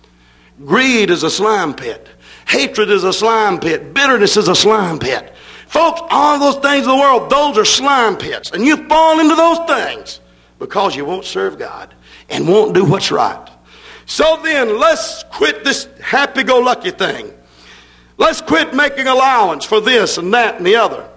Greed is a slime pit. Hatred is a slime pit. Bitterness is a slime pit. Folks, all those things in the world, those are slime pits. And you fall into those things because you won't serve God and won't do what's right. So then, let's quit this happy-go-lucky thing. Let's quit making allowance for this and that and the other.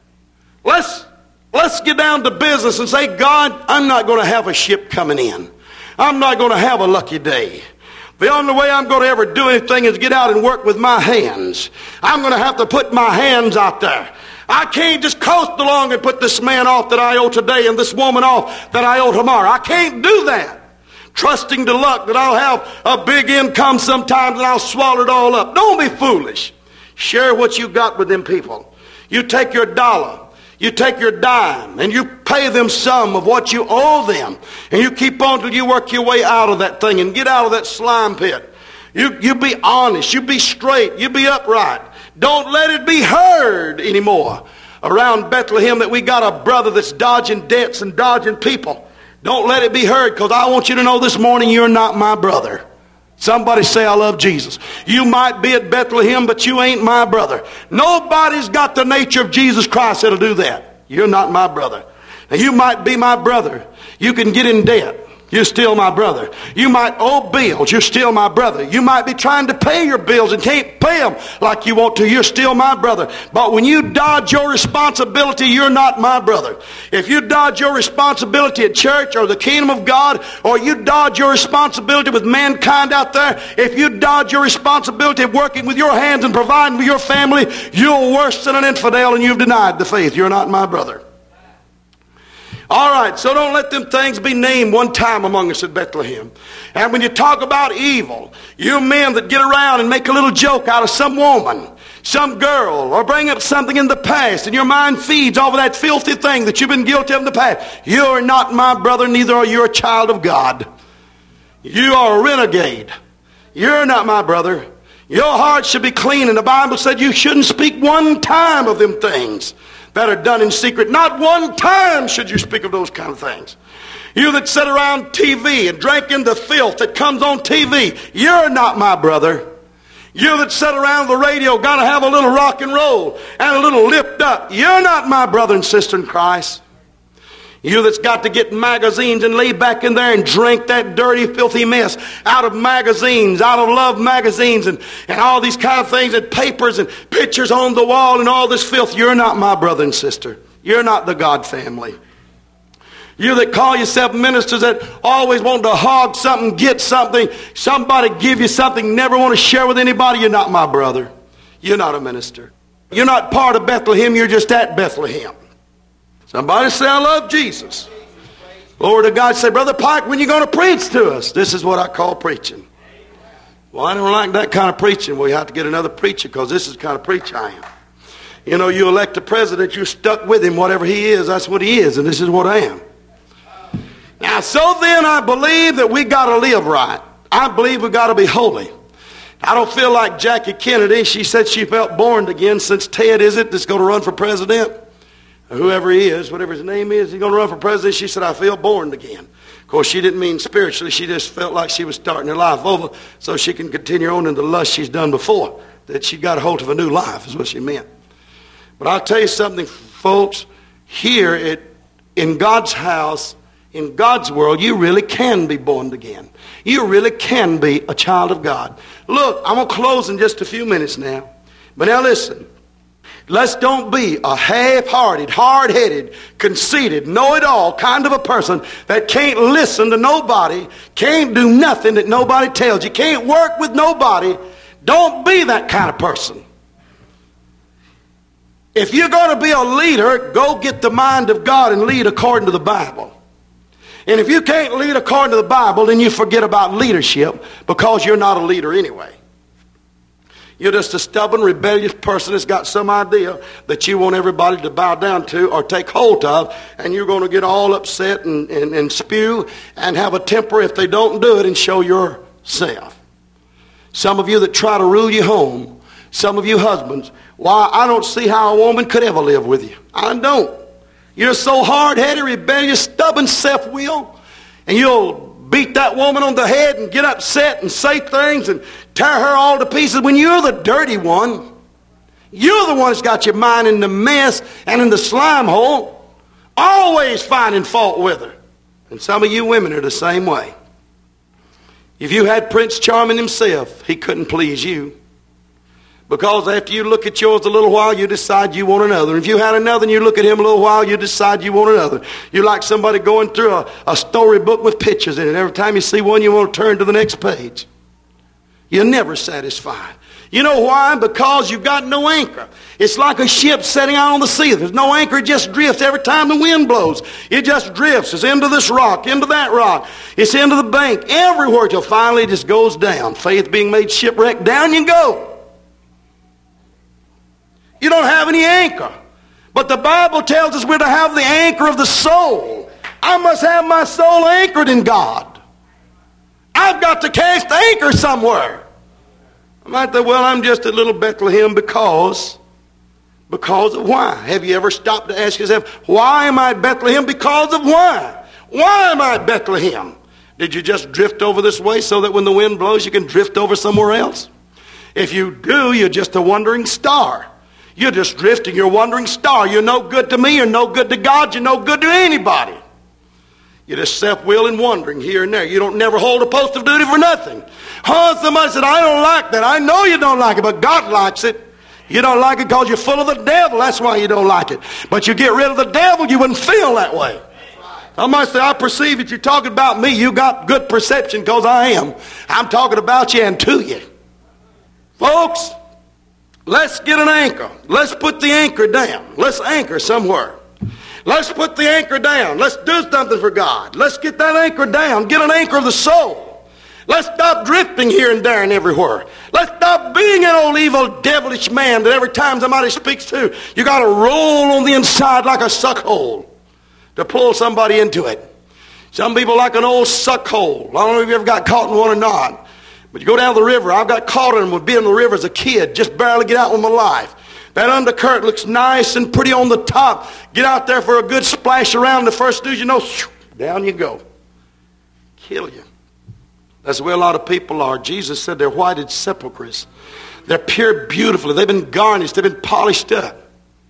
Let's, let's get down to business and say, God, I'm not going to have a ship coming in. I'm not going to have a lucky day. The only way I'm going to ever do anything is get out and work with my hands. I'm going to have to put my hands out there. I can't just coast along and put this man off that I owe today and this woman off that I owe tomorrow. I can't do that. Trusting to luck that I'll have a big income sometimes and I'll swallow it all up. Don't be foolish. Share what you got with them people. You take your dollar. You take your dime and you pay them some of what you owe them. And you keep on till you work your way out of that thing and get out of that slime pit. You, you be honest. You be straight. You be upright. Don't let it be heard anymore around Bethlehem that we got a brother that's dodging debts and dodging people. Don't let it be heard, because I want you to know this morning you're not my brother. Somebody say, I love Jesus. You might be at Bethlehem, but you ain't my brother. Nobody's got the nature of Jesus Christ that'll do that. You're not my brother. Now, you might be my brother. You can get in debt. You're still my brother. You might owe bills. You're still my brother. You might be trying to pay your bills and can't pay them like you want to. You're still my brother. But when you dodge your responsibility, you're not my brother. If you dodge your responsibility at church or the kingdom of God, or you dodge your responsibility with mankind out there, if you dodge your responsibility of working with your hands and providing for your family, you're worse than an infidel and you've denied the faith. You're not my brother. All right, so don't let them things be named one time among us at Bethlehem. And when you talk about evil, you men that get around and make a little joke out of some woman, some girl, or bring up something in the past, and your mind feeds off of that filthy thing that you've been guilty of in the past, you're not my brother, neither are you a child of God. You are a renegade. You're not my brother. Your heart should be clean, and the Bible said you shouldn't speak one time of them things that are done in secret. Not one time should you speak of those kind of things. You that sit around T V and drink in the filth that comes on T V, you're not my brother. You that sit around the radio, got to have a little rock and roll and a little lift up, you're not my brother and sister in Christ. You that's got to get magazines and lay back in there and drink that dirty, filthy mess out of magazines, out of love magazines and, and all these kind of things and papers and pictures on the wall and all this filth. You're not my brother and sister. You're not the God family. You that call yourself ministers that always want to hog something, get something, somebody give you something, never want to share with anybody, you're not my brother. You're not a minister. You're not part of Bethlehem, you're just at Bethlehem. Somebody say, I love Jesus. Glory to God. Say, Brother Pike, when are you going to preach to us? This is what I call preaching. Well, I don't like that kind of preaching. Well, you have to get another preacher, because this is the kind of preacher I am. You know, you elect a president, you're stuck with him. Whatever he is, that's what he is, and this is what I am. Now, so then I believe that we got to live right. I believe we got to be holy. I don't feel like Jackie Kennedy. She said she felt born again since Ted, is it, that's going to run for president? Whoever he is, whatever his name is, he's going to run for president. She said, I feel born again. Of course, she didn't mean spiritually. She just felt like she was starting her life over so she can continue on in the lust she's done before. That she got a hold of a new life is what she meant. But I'll tell you something, folks. Here at, in God's house, In God's world, you really can be born again. You really can be a child of God. Look, I'm going to close in just a few minutes now. But now listen. Let's don't be a half-hearted, hard-headed, conceited, know-it-all kind of a person that can't listen to nobody, can't do nothing that nobody tells you, can't work with nobody. Don't be that kind of person. If you're going to be a leader, go get the mind of God and lead according to the Bible. And if you can't lead according to the Bible, then you forget about leadership because you're not a leader anyway. You're just a stubborn, rebellious person that's got some idea that you want everybody to bow down to or take hold of, and you're going to get all upset and, and, and spew and have a temper if they don't do it and show yourself. Some of you that try to rule your home, some of you husbands, why, I don't see how a woman could ever live with you. I don't. You're so hard-headed, rebellious, stubborn, self-willed, and you'll beat that woman on the head and get upset and say things and tear her all to pieces when you're the dirty one. You're the one that's got your mind in the mess and in the slime hole, always finding fault with her. And some of you women are the same way. If you had Prince Charming himself, he couldn't please you. Because after you look at yours a little while, you decide you want another. And if you had another and you look at him a little while, you decide you want another. You're like somebody going through a, a storybook with pictures in it. Every time you see one, you want to turn to the next page. You're never satisfied. You know why? Because you've got no anchor. It's like a ship setting out on the sea. There's no anchor. It just drifts every time the wind blows. It just drifts. It's into this rock, into that rock. It's into the bank. Everywhere till finally it just goes down. Faith being made shipwrecked, down you go. You don't have any anchor. But the Bible tells us we're to have the anchor of the soul. I must have my soul anchored in God. I've got to cast anchor somewhere. I might say, well, I'm just a little Bethlehem because, because of why? Have you ever stopped to ask yourself, why am I Bethlehem? Because of why? Why am I Bethlehem? Did you just drift over this way so that when the wind blows you can drift over somewhere else? If you do, you're just a wandering star. You're just drifting. You're a wandering star. You're no good to me. You're no good to God. You're no good to anybody. You're just self-will and wandering here and there. You don't never hold a post of duty for nothing. Oh, somebody said, I don't like that. I know you don't like it, but God likes it. You don't like it because you're full of the devil. That's why you don't like it. But you get rid of the devil, you wouldn't feel that way. Somebody say, I perceive that you're talking about me. You got good perception because I am. I'm talking about you and to you. Folks, let's get an anchor. Let's put the anchor down. Let's anchor somewhere. Let's put the anchor down. Let's do something for God. Let's get that anchor down. Get an anchor of the soul. Let's stop drifting here and there and everywhere. Let's stop being an old evil devilish man that every time somebody speaks to, you got to roll on the inside like a suck hole to pull somebody into it. Some people like an old suck hole. I don't know if you ever got caught in one or not. But you go down the river. I've got caught in them with being in the river as a kid. Just barely get out with my life. That undercurrent looks nice and pretty on the top. Get out there for a good splash around. The first news you know, down you go. Kill you. That's the way a lot of people are. Jesus said they're whited sepulchres. They're pure beautifully. They've been garnished. They've been polished up.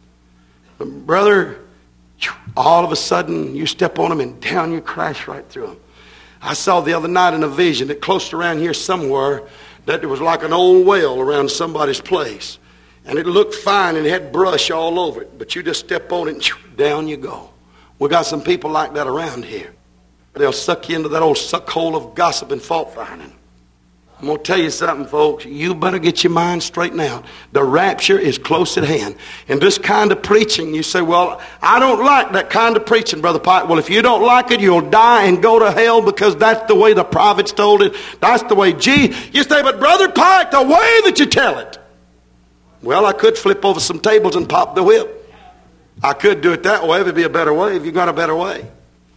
But brother, all of a sudden you step on them and down you crash right through them. I saw the other night in a vision that close around here somewhere that there was like an old well around somebody's place. And it looked fine and it had brush all over it. But you just step on it and down you go. We got some people like that around here. They'll suck you into that old suck hole of gossip and fault finding. I'm going to tell you something, folks. You better get your mind straightened out. The rapture is close at hand. And this kind of preaching, you say, well, I don't like that kind of preaching, Brother Pike. Well, if you don't like it, you'll die and go to hell because that's the way the prophets told it. That's the way. Gee, you say, but Brother Pike, the way that you tell it. Well, I could flip over some tables and pop the whip. I could do it that way. It would be a better way if you got a better way.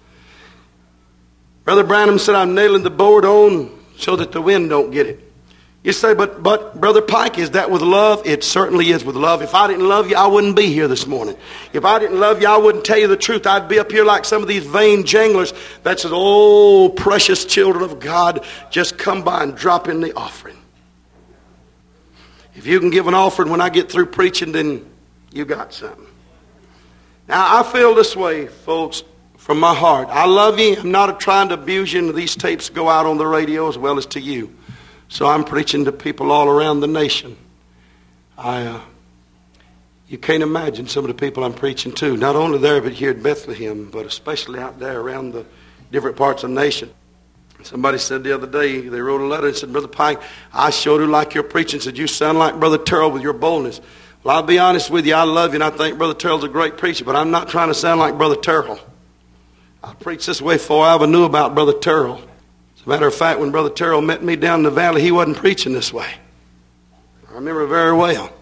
Brother Branham said, I'm nailing the board on so that the wind don't get it. You say, but, but Brother Pike, is that with love? It certainly is with love. If I didn't love you, I wouldn't be here this morning. If I didn't love you, I wouldn't tell you the truth. I'd be up here like some of these vain janglers that says, oh, precious children of God, just come by and drop in the offering. If you can give an offering when I get through preaching, then you got something. Now, I feel this way, folks, from my heart. I love you. I'm not trying to abuse you, and these tapes go out on the radio as well as to you. So I'm preaching to people all around the nation. I, uh, you can't imagine some of the people I'm preaching to, not only there but here at Bethlehem, but especially out there around the different parts of the nation. Somebody said the other day, they wrote a letter and said, Brother Pike, I sure do like your preaching. Said, you sound like Brother Terrell with your boldness. Well, I'll be honest with you, I love you, and I think Brother Terrell's a great preacher, but I'm not trying to sound like Brother Terrell. I preached this way before I ever knew about Brother Terrell. As a matter of fact, when Brother Terrell met me down in the valley, he wasn't preaching this way. I remember very well.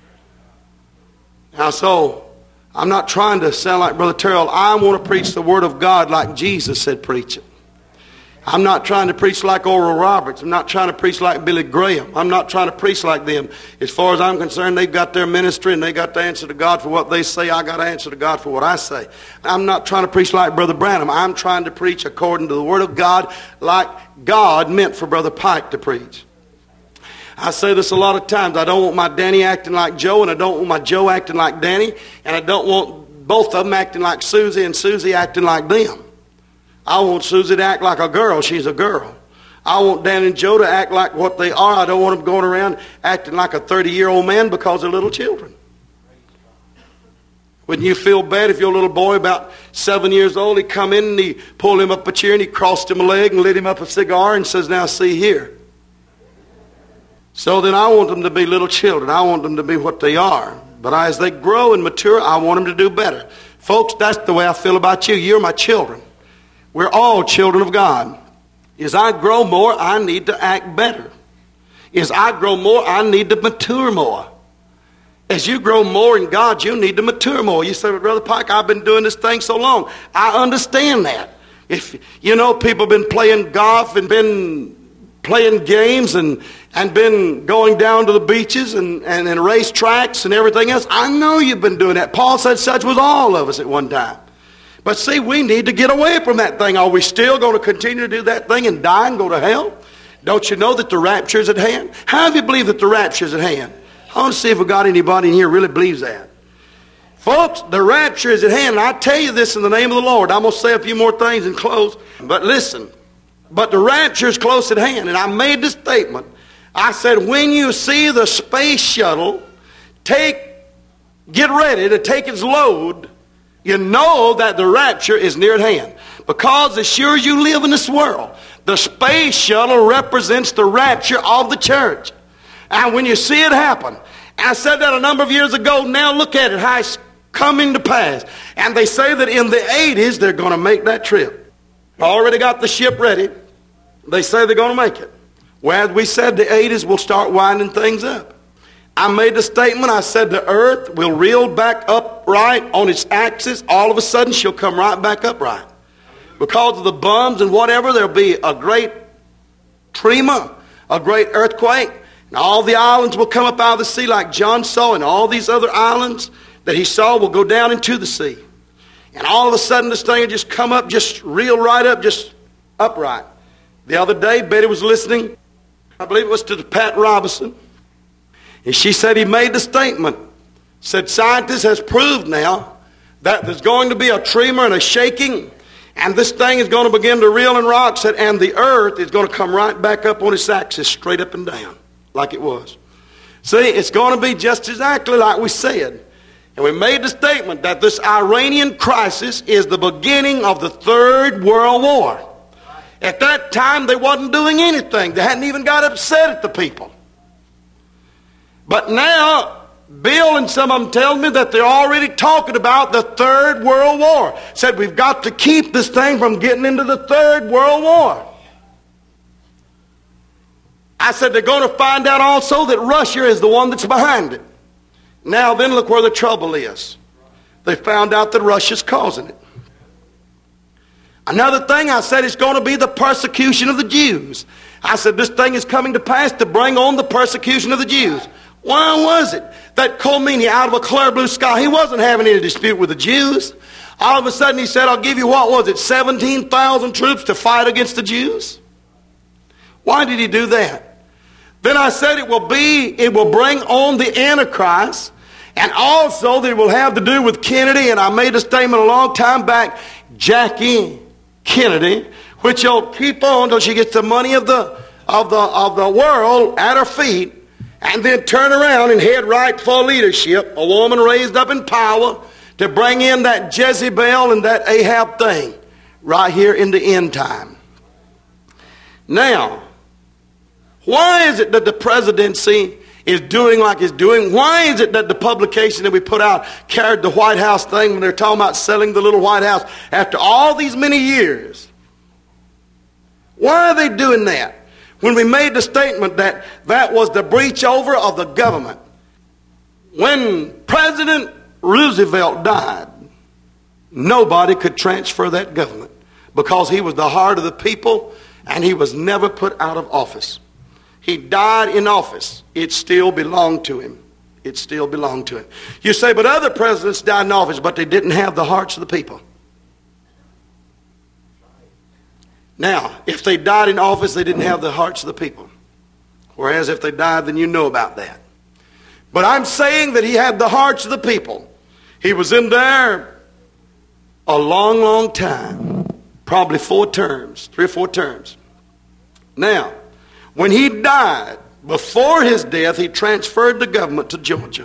Now, so, I'm not trying to sound like Brother Terrell. I want to preach the Word of God like Jesus said preach it. I'm not trying to preach like Oral Roberts. I'm not trying to preach like Billy Graham. I'm not trying to preach like them. As far as I'm concerned, they've got their ministry and they got to answer to God for what they say. I got to answer to God for what I say. I'm not trying to preach like Brother Branham. I'm trying to preach according to the Word of God like God meant for Brother Pike to preach. I say this a lot of times. I don't want my Danny acting like Joe, and I don't want my Joe acting like Danny, and I don't want both of them acting like Susie and Susie acting like them. I want Susie to act like a girl. She's a girl. I want Dan and Joe to act like what they are. I don't want them going around acting like a thirty-year-old man because they're little children. Wouldn't you feel bad if your little boy about seven years old, he come in and he pulled him up a chair and he crossed him a leg and lit him up a cigar and says, now see here. So then I want them to be little children. I want them to be what they are. But as they grow and mature, I want them to do better. Folks, that's the way I feel about you. You're my children. We're all children of God. As I grow more, I need to act better. As I grow more, I need to mature more. As you grow more in God, you need to mature more. You say, well, Brother Pike, I've been doing this thing so long. I understand that. If you know, people have been playing golf and been playing games and, and been going down to the beaches and, and, and race tracks and everything else. I know you've been doing that. Paul said such was all of us at one time. But see, we need to get away from that thing. Are we still going to continue to do that thing and die and go to hell? Don't you know that the rapture is at hand? How do you believe that the rapture is at hand? I want to see if we got anybody in here who really believes that. Folks, the rapture is at hand. And I tell you this in the name of the Lord. I'm going to say a few more things and close. But listen, but the rapture is close at hand. And I made this statement. I said, when you see the space shuttle take, get ready to take its load, you know that the rapture is near at hand. Because as sure as you live in this world, the space shuttle represents the rapture of the church. And when you see it happen, and I said that a number of years ago, now look at it, how it's coming to pass. And they say that in the eighties, they're going to make that trip. Already got the ship ready. They say they're going to make it. Well, as we said, the eighties will start winding things up. I made the statement, I said the earth will reel back upright on its axis. All of a sudden, she'll come right back upright. Because of the bums and whatever, there'll be a great tremor, a great earthquake, and all the islands will come up out of the sea like John saw, and all these other islands that he saw will go down into the sea. And all of a sudden, this thing will just come up, just reel right up, just upright. The other day, Betty was listening, I believe it was to Pat Robertson. And she said he made the statement, said scientists has proved now that there's going to be a tremor and a shaking, and this thing is going to begin to reel and rock, said, and the earth is going to come right back up on its axis, straight up and down, like it was. See, it's going to be just exactly like we said. And we made the statement that this Iranian crisis is the beginning of the Third World War. At that time, they wasn't doing anything. They hadn't even got upset at the people. But now, Bill and some of them tell me that they're already talking about the Third World War. Said we've got to keep this thing from getting into the Third World War. I said they're going to find out also that Russia is the one that's behind it. Now then, look where the trouble is. They found out that Russia's causing it. Another thing I said, it's going to be the persecution of the Jews. I said this thing is coming to pass to bring on the persecution of the Jews. Why was it that Khomeini, out of a clear blue sky, he wasn't having any dispute with the Jews? All of a sudden he said, I'll give you, what was it, seventeen thousand troops to fight against the Jews? Why did he do that? Then I said it will be, it will bring on the Antichrist, and also that it will have to do with Kennedy, and I made a statement a long time back, Jackie Kennedy, which will keep on till she gets the money of the of the of the world at her feet, and then turn around and head right for leadership. A woman raised up in power to bring in that Jezebel and that Ahab thing right here in the end time. Now, why is it that the presidency is doing like it's doing? Why is it that the publication that we put out carried the White House thing when they're talking about selling the little White House after all these many years? Why are they doing that? When we made the statement that that was the breach over of the government. When President Roosevelt died, nobody could transfer that government because he was the heart of the people and he was never put out of office. He died in office. It still belonged to him. It still belonged to him. You say, but other presidents died in office, but they didn't have the hearts of the people. Now, if they died in office, they didn't have the hearts of the people. Whereas if they died, then you know about that. But I'm saying that he had the hearts of the people. He was in there a long, long time. Probably four terms, three or four terms. Now, when he died, before his death, he transferred the government to Georgia.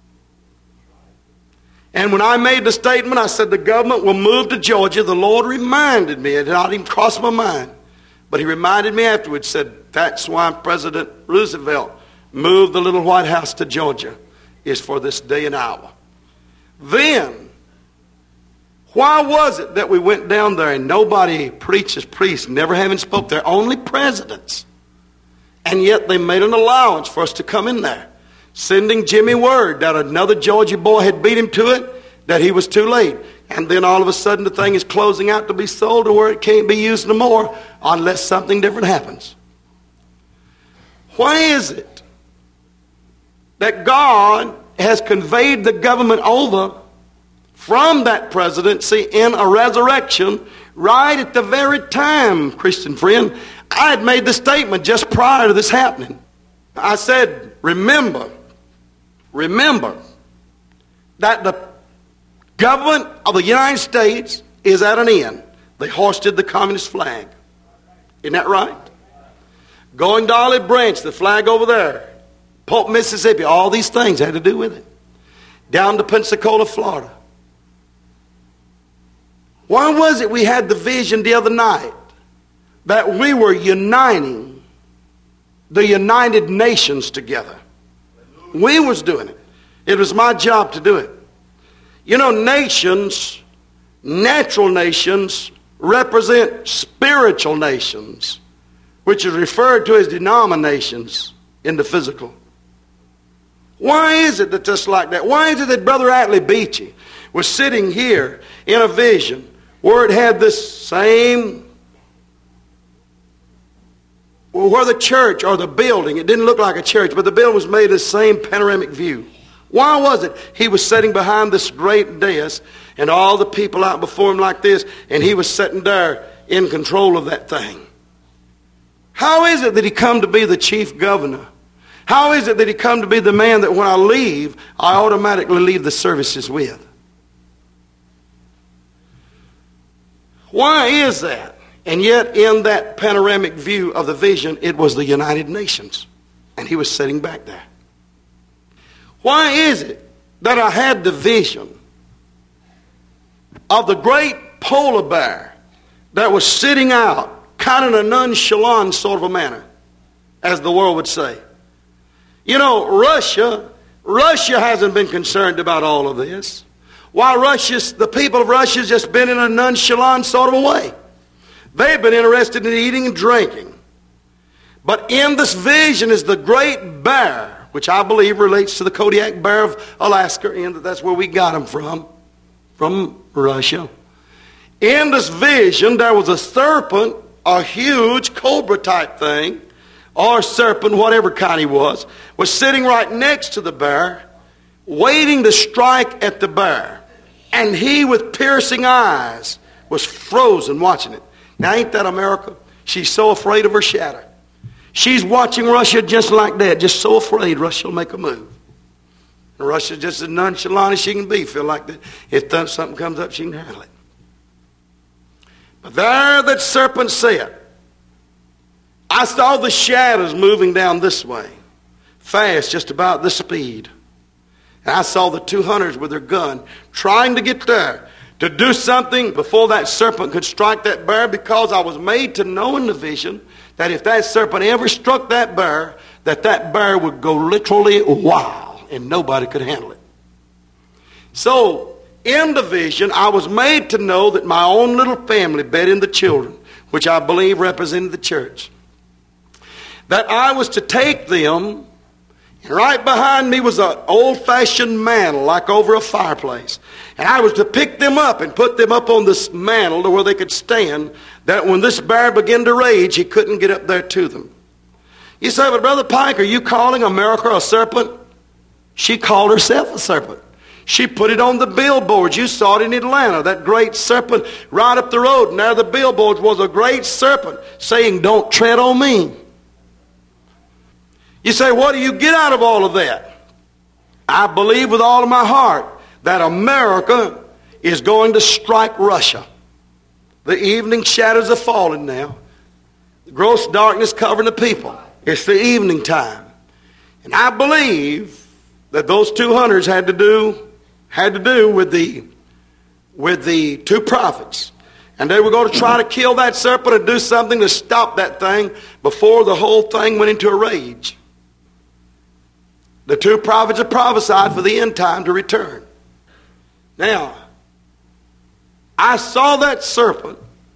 And when I made the statement, I said the government will move to Georgia. The Lord reminded me. It did not even cross my mind. But he reminded me afterwards, said, that's why President Roosevelt moved the little White House to Georgia, is for this day and hour. Then, why was it that we went down there and nobody preached as priests, never having spoke there, only presidents? And yet they made an allowance for us to come in there, sending Jimmy word that another Georgia boy had beat him to it, that he was too late. And then all of a sudden the thing is closing out to be sold to where it can't be used no more unless something different happens. Why is it that God has conveyed the government over from that presidency in a resurrection right at the very time, Christian friend, I had made the statement just prior to this happening. I said, remember, remember that the government of the United States is at an end. They hoisted the communist flag. Isn't that right? Going to Olive Branch, the flag over there. Polk, Mississippi, all these things had to do with it. Down to Pensacola, Florida. Why was it we had the vision the other night that we were uniting the United Nations together? We was doing it. It was my job to do it. You know, nations, natural nations, represent spiritual nations, which is referred to as denominations in the physical. Why is it that just like that? Why is it that Brother Atlee Beachy was sitting here in a vision where it had this same, well, where the church or the building, it didn't look like a church, but the building was made of the same panoramic view. Why was it? He was sitting behind this great dais and all the people out before him like this, and he was sitting there in control of that thing. How is it that he come to be the chief governor? How is it that he come to be the man that when I leave, I automatically leave the services with? Why is that? And yet in that panoramic view of the vision, it was the United Nations. And he was sitting back there. Why is it that I had the vision of the great polar bear that was sitting out kind of in a nonchalant sort of a manner, as the world would say? You know, Russia, Russia hasn't been concerned about all of this. Why Russia's, the people of Russia's just been in a nonchalant sort of a way. They've been interested in eating and drinking. But in this vision is the great bear, which I believe relates to the Kodiak bear of Alaska, and that's where we got him from, from Russia. In this vision, there was a serpent, a huge cobra type thing, or serpent, whatever kind he was, was sitting right next to the bear, waiting to strike at the bear. And he, with piercing eyes, was frozen watching it. Now, ain't that America? She's so afraid of her shadow. She's watching Russia just like that, just so afraid Russia will make a move. And Russia's just as nonchalant as she can be, feel like that. If something comes up, she can handle it. But there that serpent sat. I saw the shadows moving down this way, fast, just about this speed. And I saw the two hunters with their gun trying to get there to do something before that serpent could strike that bear, because I was made to know in the vision that if that serpent ever struck that bear, that that bear would go literally wild and nobody could handle it. So in the vision, I was made to know that my own little family, Betty and the children, which I believe represented the church, that I was to take them, and right behind me was an old-fashioned mantle like over a fireplace. And I was to pick them up and put them up on this mantle to where they could stand, that when this bear began to rage, he couldn't get up there to them. You say, but Brother Pike, are you calling America a serpent? She called herself a serpent. She put it on the billboards. You saw it in Atlanta, that great serpent right up the road. And there the billboards was a great serpent saying, don't tread on me. You say, what do you get out of all of that? I believe with all of my heart that America is going to strike Russia. The evening shadows are falling now. The gross darkness covering the people. It's the evening time. And I believe that those two hunters had to do had to do with the with the two prophets. And they were going to try to kill that serpent and do something to stop that thing before the whole thing went into a rage. The two prophets have prophesied for the end time to return. Now, I saw that serpent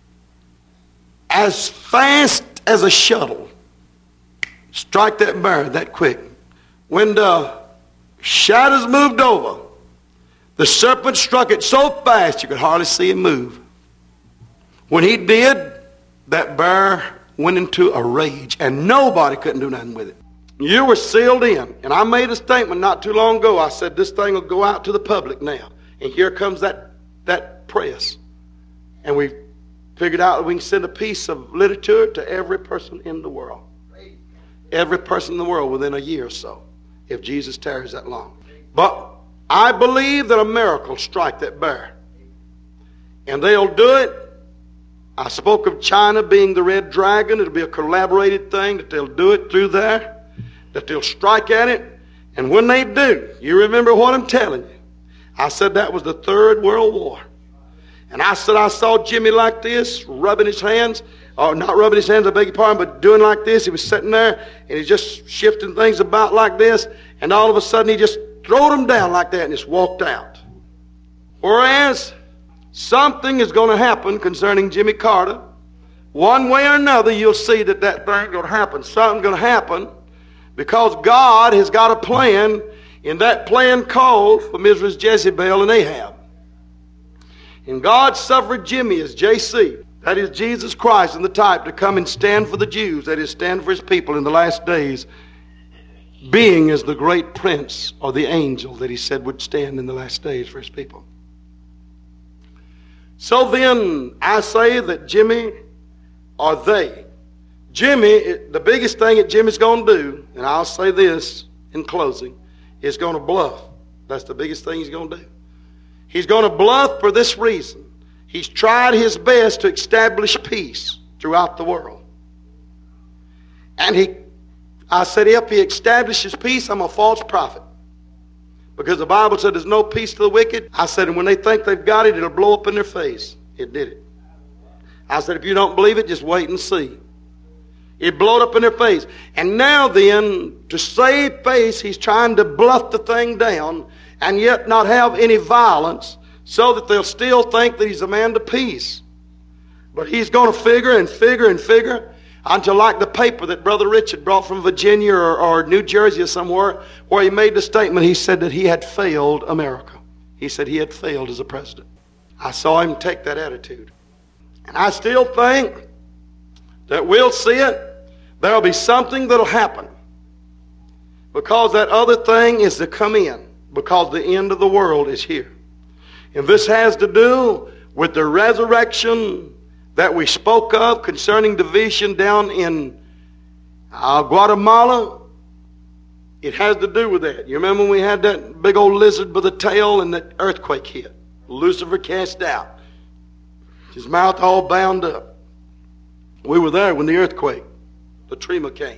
as fast as a shuttle strike that bear that quick. When the shadows moved over, the serpent struck it so fast you could hardly see him move. When he did, that bear went into a rage, and nobody couldn't do nothing with it. You were sealed in. And I made a statement not too long ago. I said this thing will go out to the public now. And here comes that, that press. And we figured out that we can send a piece of literature to every person in the world. Every person in the world within a year or so, if Jesus tarries that long. But I believe that America will strike that bear. And they'll do it. I spoke of China being the red dragon. It'll be a collaborated thing, that they'll do it through there, that they'll strike at it. And when they do, you remember what I'm telling you. I said that was the Third World War. And I said I saw Jimmy like this, rubbing his hands, or not rubbing his hands, I beg your pardon, but doing like this. He was sitting there, and he's just shifting things about like this, and all of a sudden he just throwed them down like that and just walked out. Whereas something is going to happen concerning Jimmy Carter. One way or another, you'll see that that thing's going to happen. Something's going to happen because God has got a plan, and that plan called for Missus Jezebel and Ahab. And God suffered Jimmy as J C, that is Jesus Christ in the type, to come and stand for the Jews, that is, stand for his people in the last days, being as the great prince or the angel that he said would stand in the last days for his people. So then I say that Jimmy, or they, Jimmy, the biggest thing that Jimmy's going to do, and I'll say this in closing, is going to bluff. That's the biggest thing he's going to do. He's going to bluff for this reason. He's tried his best to establish peace throughout the world. And he, I said, if he establishes peace, I'm a false prophet. Because the Bible said there's no peace to the wicked. I said, and when they think they've got it, it'll blow up in their face. It did it. I said, if you don't believe it, just wait and see. It blowed up in their face. And now then, to save face, he's trying to bluff the thing down and yet not have any violence so that they'll still think that he's a man to peace. But he's going to figure and figure and figure until, like the paper that Brother Richard brought from Virginia or, or New Jersey or somewhere, where he made the statement, he said that he had failed America. He said he had failed as a president. I saw him take that attitude. And I still think that we'll see it. There'll be something that'll happen. Because that other thing is to come in. Because the end of the world is here. And this has to do with the resurrection that we spoke of concerning the vision down in uh, Guatemala. It has to do with that. You remember when we had that big old lizard with a tail and that earthquake hit? Lucifer cast out. His mouth all bound up. We were there when the earthquake, the tremor came.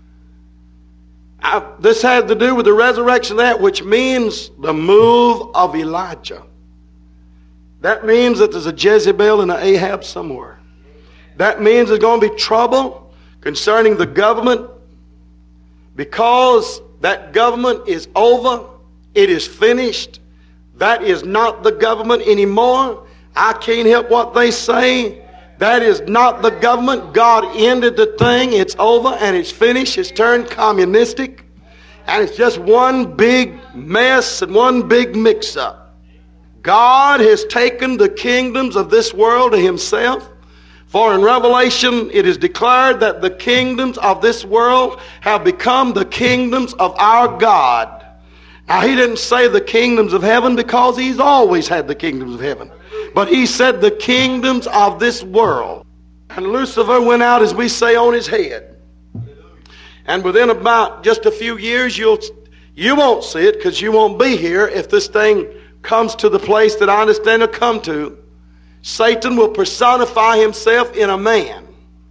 I, this had to do with the resurrection of that, which means the move of Elijah. That means that there's a Jezebel and an Ahab somewhere. That means there's going to be trouble concerning the government, because that government is over. It is finished. That is not the government anymore. I can't help what they say. That is not the government. God ended the thing. It's over and it's finished. It's turned communistic. And it's just one big mess and one big mix-up. God has taken the kingdoms of this world to himself. For in Revelation it is declared that the kingdoms of this world have become the kingdoms of our God. Now, he didn't say the kingdoms of heaven, because he's always had the kingdoms of heaven. But he said the kingdoms of this world. And Lucifer went out, as we say, on his head. And within about just a few years, you'll, you won't see it, because you won't be here if this thing comes to the place that I understand it'll come to. Satan will personify himself in a man.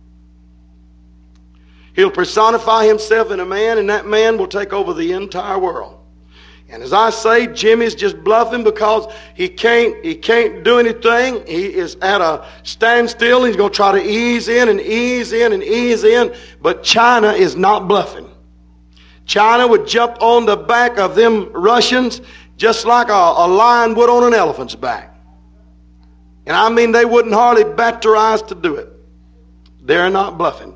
He'll personify himself in a man, and that man will take over the entire world. And as I say, Jimmy's just bluffing, because he can't, he can't do anything. He is at a standstill. He's going to try to ease in and ease in and ease in. But China is not bluffing. China would jump on the back of them Russians just like a, a lion would on an elephant's back. And I mean, they wouldn't hardly bat their eyes to do it. They're not bluffing.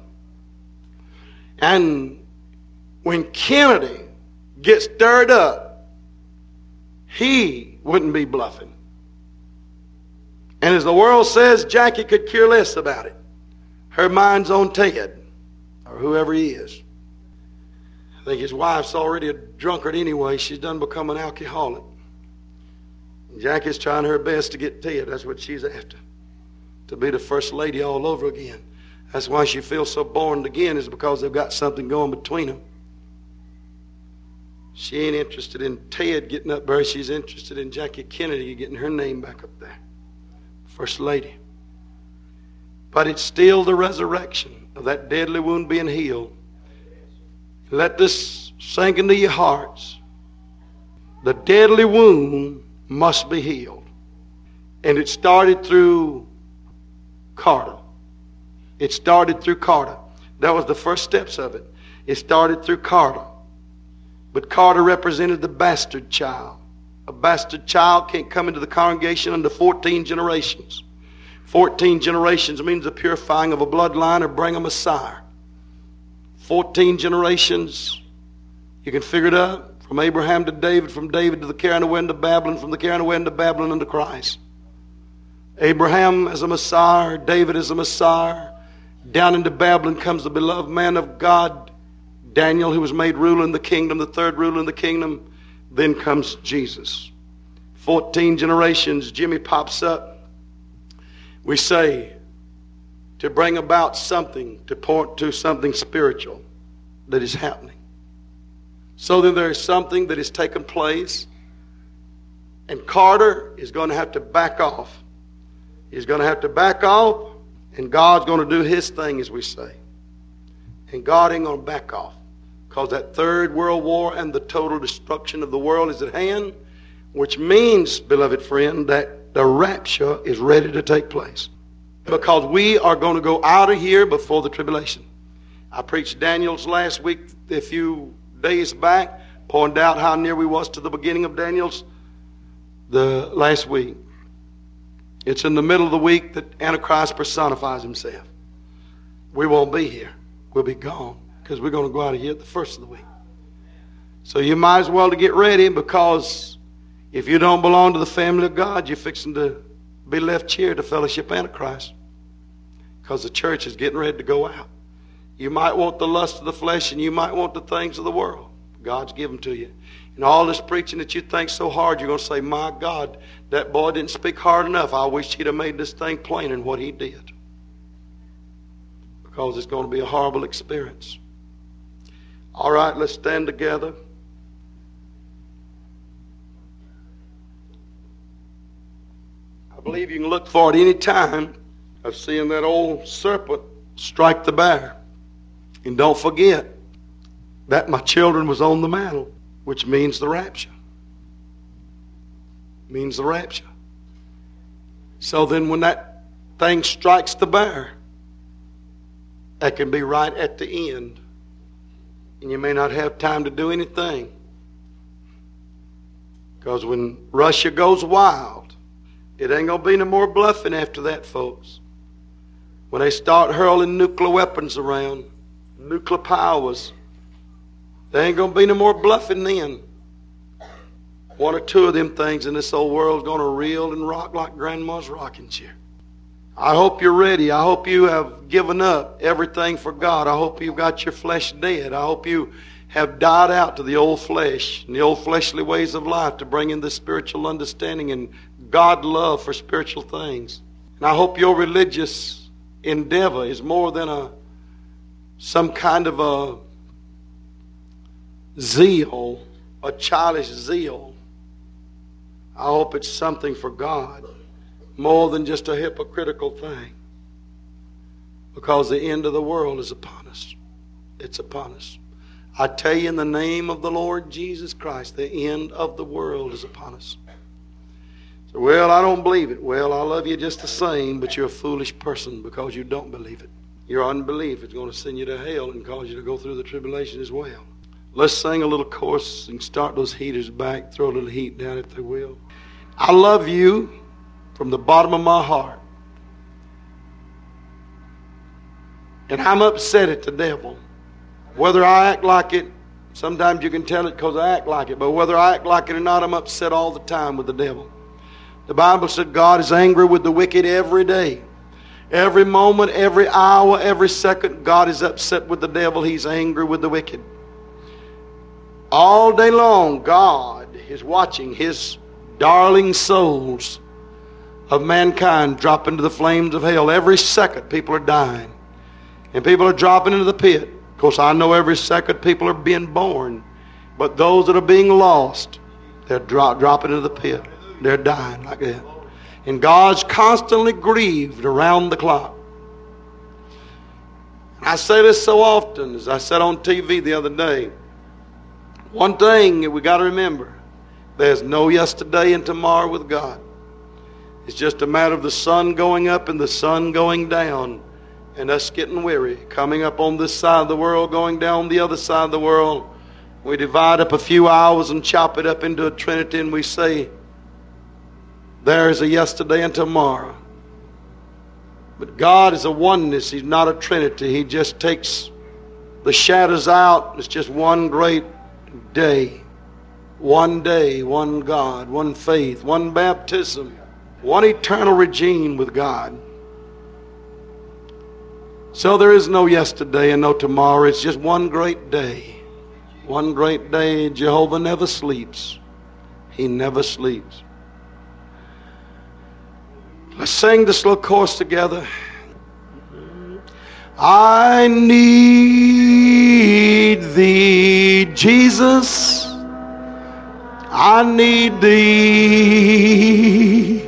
And when Kennedy gets stirred up, he wouldn't be bluffing. And as the world says, Jackie could care less about it. Her mind's on Ted, or whoever he is. I think his wife's already a drunkard anyway. She's done become an alcoholic. Jackie's trying her best to get Ted. That's what she's after. To be the first lady all over again. That's why she feels so born again, is because they've got something going between them. She ain't interested in Ted getting up there. She's interested in Jackie Kennedy getting her name back up there. First lady. But it's still the resurrection of that deadly wound being healed. Let this sink into your hearts. The deadly wound must be healed. And it started through Carter. It started through Carter. That was the first steps of it. It started through Carter. But Carter represented the bastard child. A bastard child can't come into the congregation under fourteen generations. fourteen generations means the purifying of a bloodline or bring a Messiah. fourteen generations, you can figure it out. From Abraham to David, from David to the carrying away into Babylon, from the carrying away into Babylon unto Christ. Abraham as a Messiah, David as a Messiah. Down into Babylon comes the beloved man of God, Daniel, who was made ruler in the kingdom, the third ruler in the kingdom. Then comes Jesus. Fourteen generations, Jimmy pops up. We say to bring about something, to point to something spiritual that is happening. So then there is something that has taken place, and Carter is going to have to back off. He's going to have to back off, and God's going to do his thing, as we say. And God ain't going to back off, because that third world war and the total destruction of the world is at hand, which means, beloved friend, that the rapture is ready to take place. Because we are going to go out of here before the tribulation. I preached Daniel's last week, a few days back, pointed out how near we was to the beginning of Daniel's the last week. It's in the middle of the week that Antichrist personifies himself. We won't be here. We'll be gone, because we're going to go out of here at the first of the week. So you might as well to get ready, because if you don't belong to the family of God, you're fixing to be left here to fellowship Antichrist, because the church is getting ready to go out. You might want the lust of the flesh, and you might want the things of the world. God's given to you. And all this preaching that you think so hard, you're going to say, my God, that boy didn't speak hard enough. I wish he'd have made this thing plain in what he did. Because it's going to be a horrible experience. All right, let's stand together. I believe you can look for it any time of seeing that old serpent strike the bear. And don't forget that my children was on the mantle, which means the rapture. Means the rapture. So then when that thing strikes the bear, that can be right at the end. And you may not have time to do anything. Because when Russia goes wild, it ain't going to be no more bluffing after that, folks. When they start hurling nuclear weapons around, nuclear powers, there ain't going to be no more bluffing then. One or two of them things in this old world is going to reel and rock like Grandma's rocking chair. I hope you're ready. I hope you have given up everything for God. I hope you've got your flesh dead. I hope you have died out to the old flesh and the old fleshly ways of life to bring in the spiritual understanding and God love for spiritual things. And I hope your religious endeavor is more than a some kind of a zeal, a childish zeal. I hope it's something for God, more than just a hypocritical thing. Because the end of the world is upon us. It's upon us. I tell you in the name of the Lord Jesus Christ, the end of the world is upon us. So, well, I don't believe it. Well, I love you just the same, but you're a foolish person because you don't believe it. Your unbelief is going to send you to hell and cause you to go through the tribulation as well. Let's sing a little chorus and start those heaters back. Throw a little heat down if they will. I love you from the bottom of my heart. And I'm upset at the devil. Whether I act like it, sometimes you can tell it because I act like it, but whether I act like it or not, I'm upset all the time with the devil. The Bible said God is angry with the wicked every day. Every moment, every hour, every second, God is upset with the devil. He's angry with the wicked. All day long, God is watching His darling souls of mankind drop into the flames of hell. Every second, people are dying. And people are dropping into the pit. Of course, I know every second people are being born. But those that are being lost, they're drop, dropping into the pit. They're dying like that. And God's constantly grieved around the clock. I say this so often, as I said on T V the other day. One thing that we got to remember, there's no yesterday and tomorrow with God. It's just a matter of the sun going up and the sun going down, and us getting weary, coming up on this side of the world, going down the other side of the world. We divide up a few hours and chop it up into a trinity, and we say, there's a yesterday and tomorrow. But God is a oneness. He's not a trinity. He just takes the shadows out. It's just one great day. One day, one God, one faith, one baptism, one eternal regime with God. So there is no yesterday and no tomorrow. It's just one great day. One great day. Jehovah never sleeps. He never sleeps. Let's sing this little chorus together. I need thee, Jesus. I need thee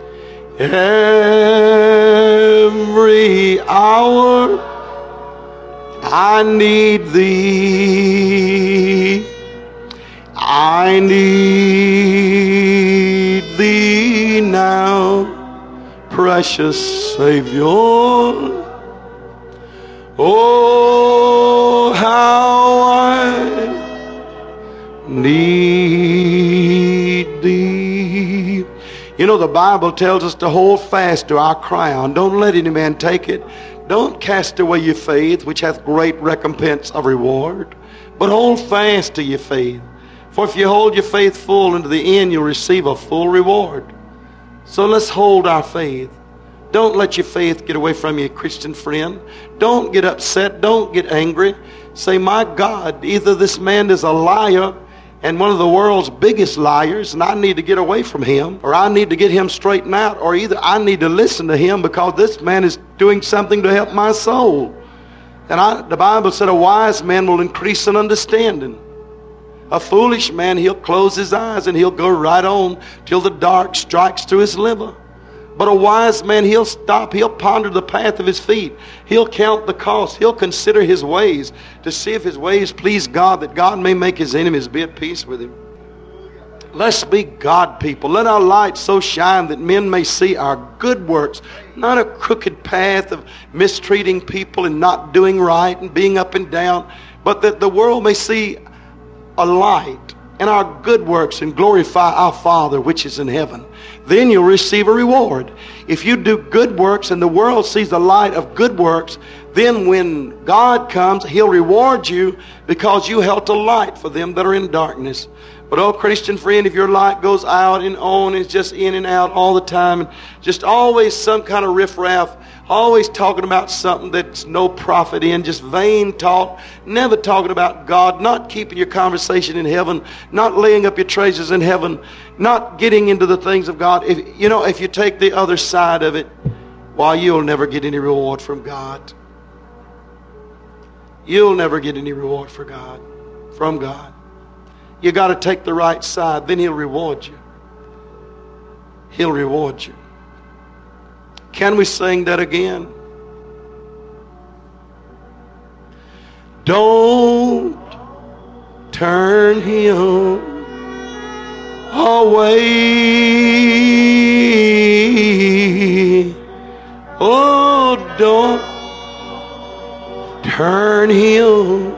every hour. I need thee. I need thee now, precious Savior. Oh, how I need thee. You know, the Bible tells us to hold fast to our crown. Don't let any man take it. Don't cast away your faith, which hath great recompense of reward. But hold fast to your faith. For if you hold your faith full unto the end, you'll receive a full reward. So let's hold our faith. Don't let your faith get away from you, Christian friend. Don't get upset. Don't get angry. Say, my God, either this man is a liar and one of the world's biggest liars, and I need to get away from him, or I need to get him straightened out, or either I need to listen to him because this man is doing something to help my soul. And I, the Bible said a wise man will increase in understanding. A foolish man, he'll close his eyes and he'll go right on till the dark strikes through his liver. But a wise man, he'll stop, he'll ponder the path of his feet. He'll count the cost. He'll consider his ways to see if his ways please God, that God may make his enemies be at peace with him. Let's be God people. Let our light so shine that men may see our good works, not a crooked path of mistreating people and not doing right and being up and down, but that the world may see a light in our good works and glorify our Father which is in heaven. Then you'll receive a reward. If you do good works and the world sees the light of good works, then when God comes, he'll reward you because you held a light for them that are in darkness. But oh, Christian friend, if your light goes out and on, it's just in and out all the time, and just always some kind of riffraff, always talking about something that's no profit in, just vain talk, never talking about God, not keeping your conversation in heaven, not laying up your treasures in heaven, not getting into the things of God. If you know, if you take the other side of it, why, you'll never get any reward from God. You'll never get any reward for God, from God. You got to take the right side, then he'll reward you. He'll reward you. Can we sing that again? Don't turn him away. Oh, don't turn him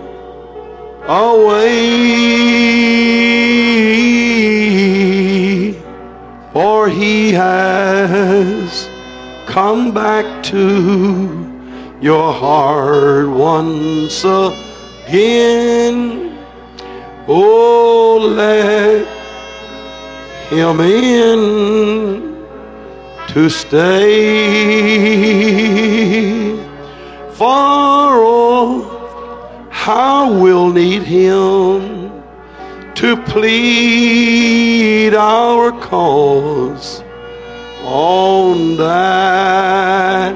away, for he has come back to your heart once again. Oh, let him in to stay. For oh, how we'll need him to plead our cause on that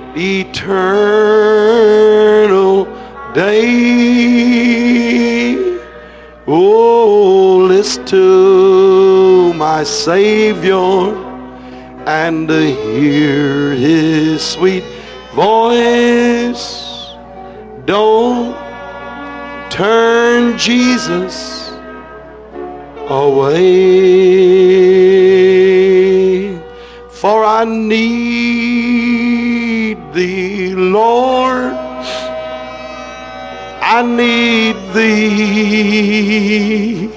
eternal day. Oh, listen to my Savior and to hear his sweet voice. Don't turn Jesus away, for I need thee, Lord. I need thee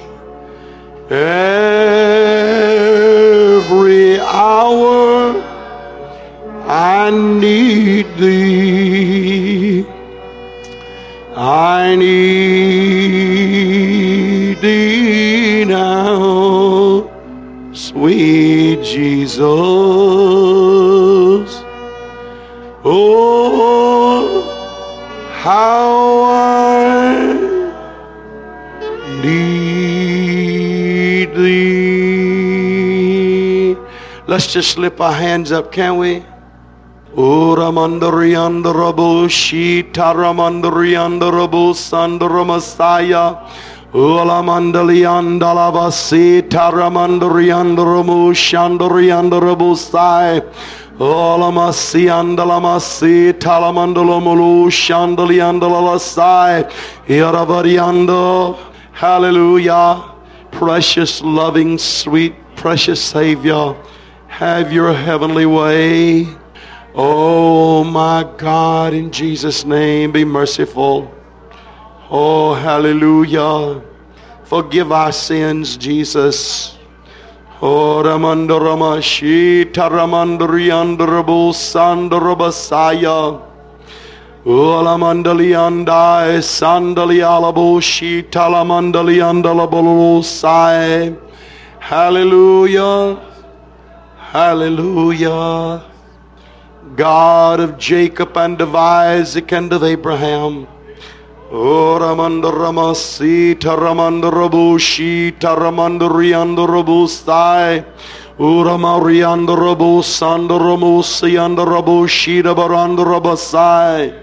every hour. I need thee. I need thee now, sweet Jesus. Oh, how I need thee. Let's just slip our hands up, can we? Ora mandariandarabu shita ramandariandarabu sandaramasaya. Ola mandaliandalabasi taramandariandaramu shandariandarabu sai. Ola masiandalamasi talamandalomulu shandaliandalasai. Yaravariando. Hallelujah. Precious, loving, sweet, precious Savior, have your heavenly way. Oh my God, in Jesus' name, be merciful. Oh, hallelujah. Forgive our sins, Jesus. Oh, Ramandoramashi, Taramandriandarabu, Sandarabasaya. Oh, Lamandaliandai, Sandalialabushi, Talamandaliandalabulusai. Hallelujah. Hallelujah. God of Jacob and of Isaac and of Abraham. O Ramandaramasi Taramandarabushi Taramandariandarabusai Uramariandarabu Sandaramusi Andarabushi Dabarandarabasai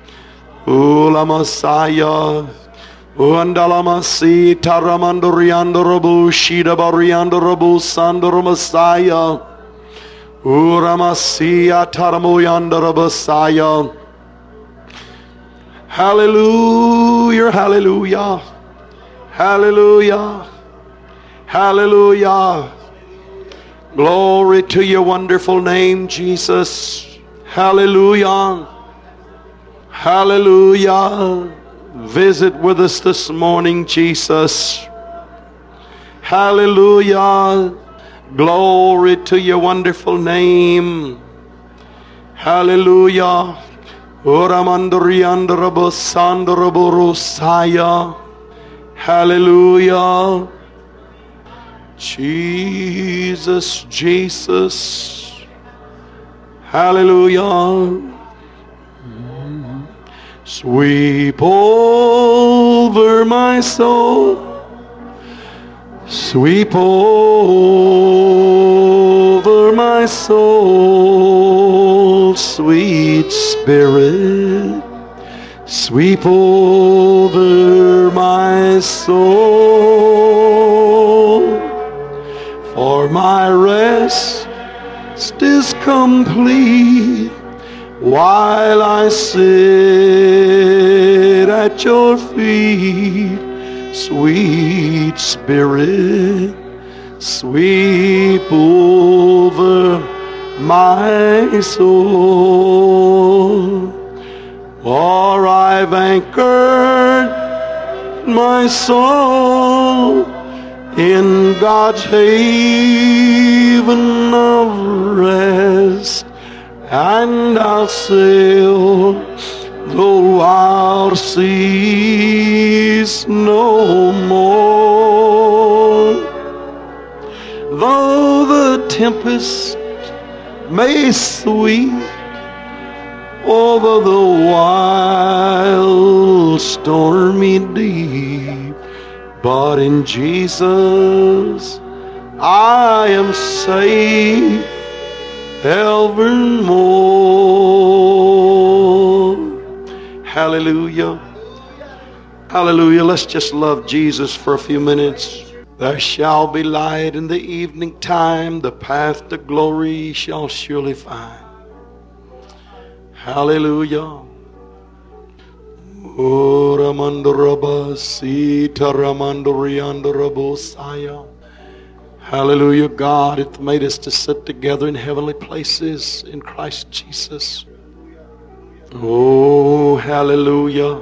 Ulamasaya Uandalamasi Taramandariandarabushi Dabariandarabu Sandaramasaya Uramasiya Taramoyandarabasaya. Hallelujah, hallelujah, hallelujah, hallelujah. Glory to your wonderful name, Jesus. Hallelujah, hallelujah. Visit with us this morning, Jesus. Hallelujah. Glory to your wonderful name. Hallelujah. Hallelujah. Jesus, Jesus. Hallelujah. Sweep over my soul. Sweep over my soul, sweet Spirit. Sweep over my soul, for my rest is complete while I sit at your feet. Sweet Spirit, sweep over my soul. For I've anchored my soul in God's haven of rest, and I'll sail the wild seas no more. Though the tempest may sweep over the wild stormy deep, but in Jesus I am safe evermore. Hallelujah. Hallelujah. Let's just love Jesus for a few minutes. There shall be light in the evening time. The path to glory shall surely find. Hallelujah. Hallelujah. God hath made us to sit together in heavenly places in Christ Jesus. Oh, hallelujah.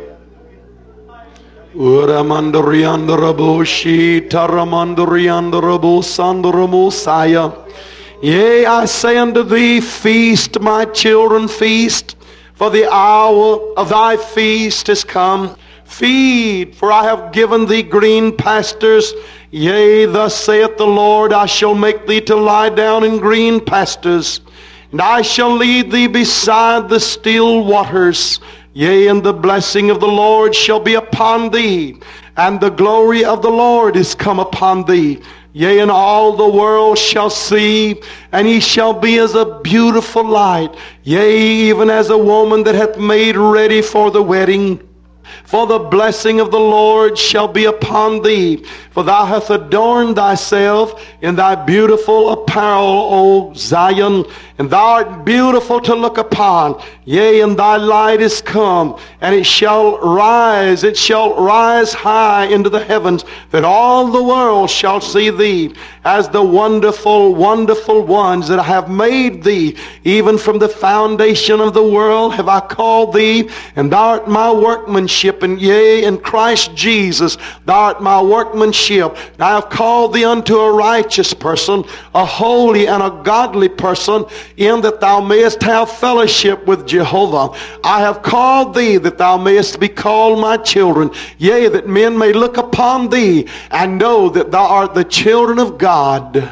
Yea, I say unto thee, feast, my children, feast, for the hour of thy feast is come. Feed, for I have given thee green pastures. Yea, thus saith the Lord, I shall make thee to lie down in green pastures, and I shall lead thee beside the still waters. Yea, and the blessing of the Lord shall be upon thee, and the glory of the Lord is come upon thee. Yea, and all the world shall see, and he shall be as a beautiful light. Yea, even as a woman that hath made ready for the wedding. For the blessing of the Lord shall be upon thee, for thou hast adorned thyself in thy beautiful apparel, O Zion, and thou art beautiful to look upon. Yea, and thy light is come, and it shall rise, it shall rise high into the heavens, that all the world shall see thee as the wonderful, wonderful ones that I have made thee. Even from the foundation of the world have I called thee, and thou art my workmanship, and yea, in Christ Jesus, thou art my workmanship. I have called thee unto a righteous person, a holy and a godly person, in that thou mayest have fellowship with Jehovah. I have called thee that thou mayest be called my children. Yea, that men may look upon thee and know that thou art the children of God.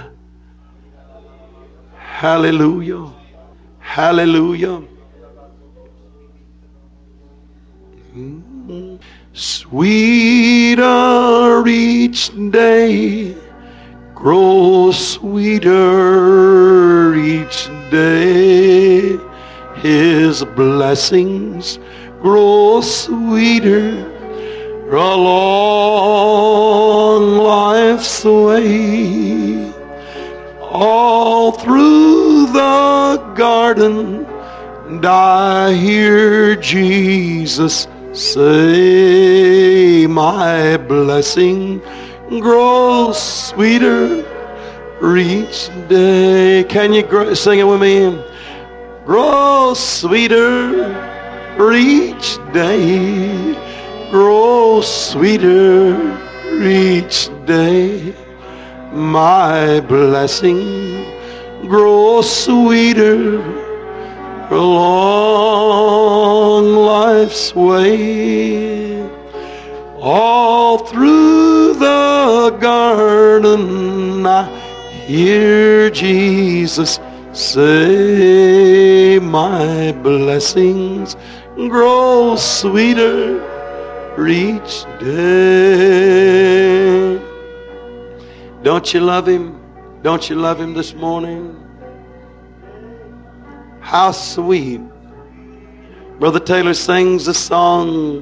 Hallelujah. Hallelujah. Sweeter each day, grow sweeter each day. His blessings grow sweeter along life's way. All through the garden, and I hear Jesus say, my blessing grows sweeter each day. Can you gr- sing it with me? Grows sweeter each day. Grows sweeter each day. My blessing grows sweeter along life's way. All through the garden I hear Jesus say, my blessings grow sweeter each day. Don't you love him? Don't you love him this morning? How sweet. Brother Taylor sings the song,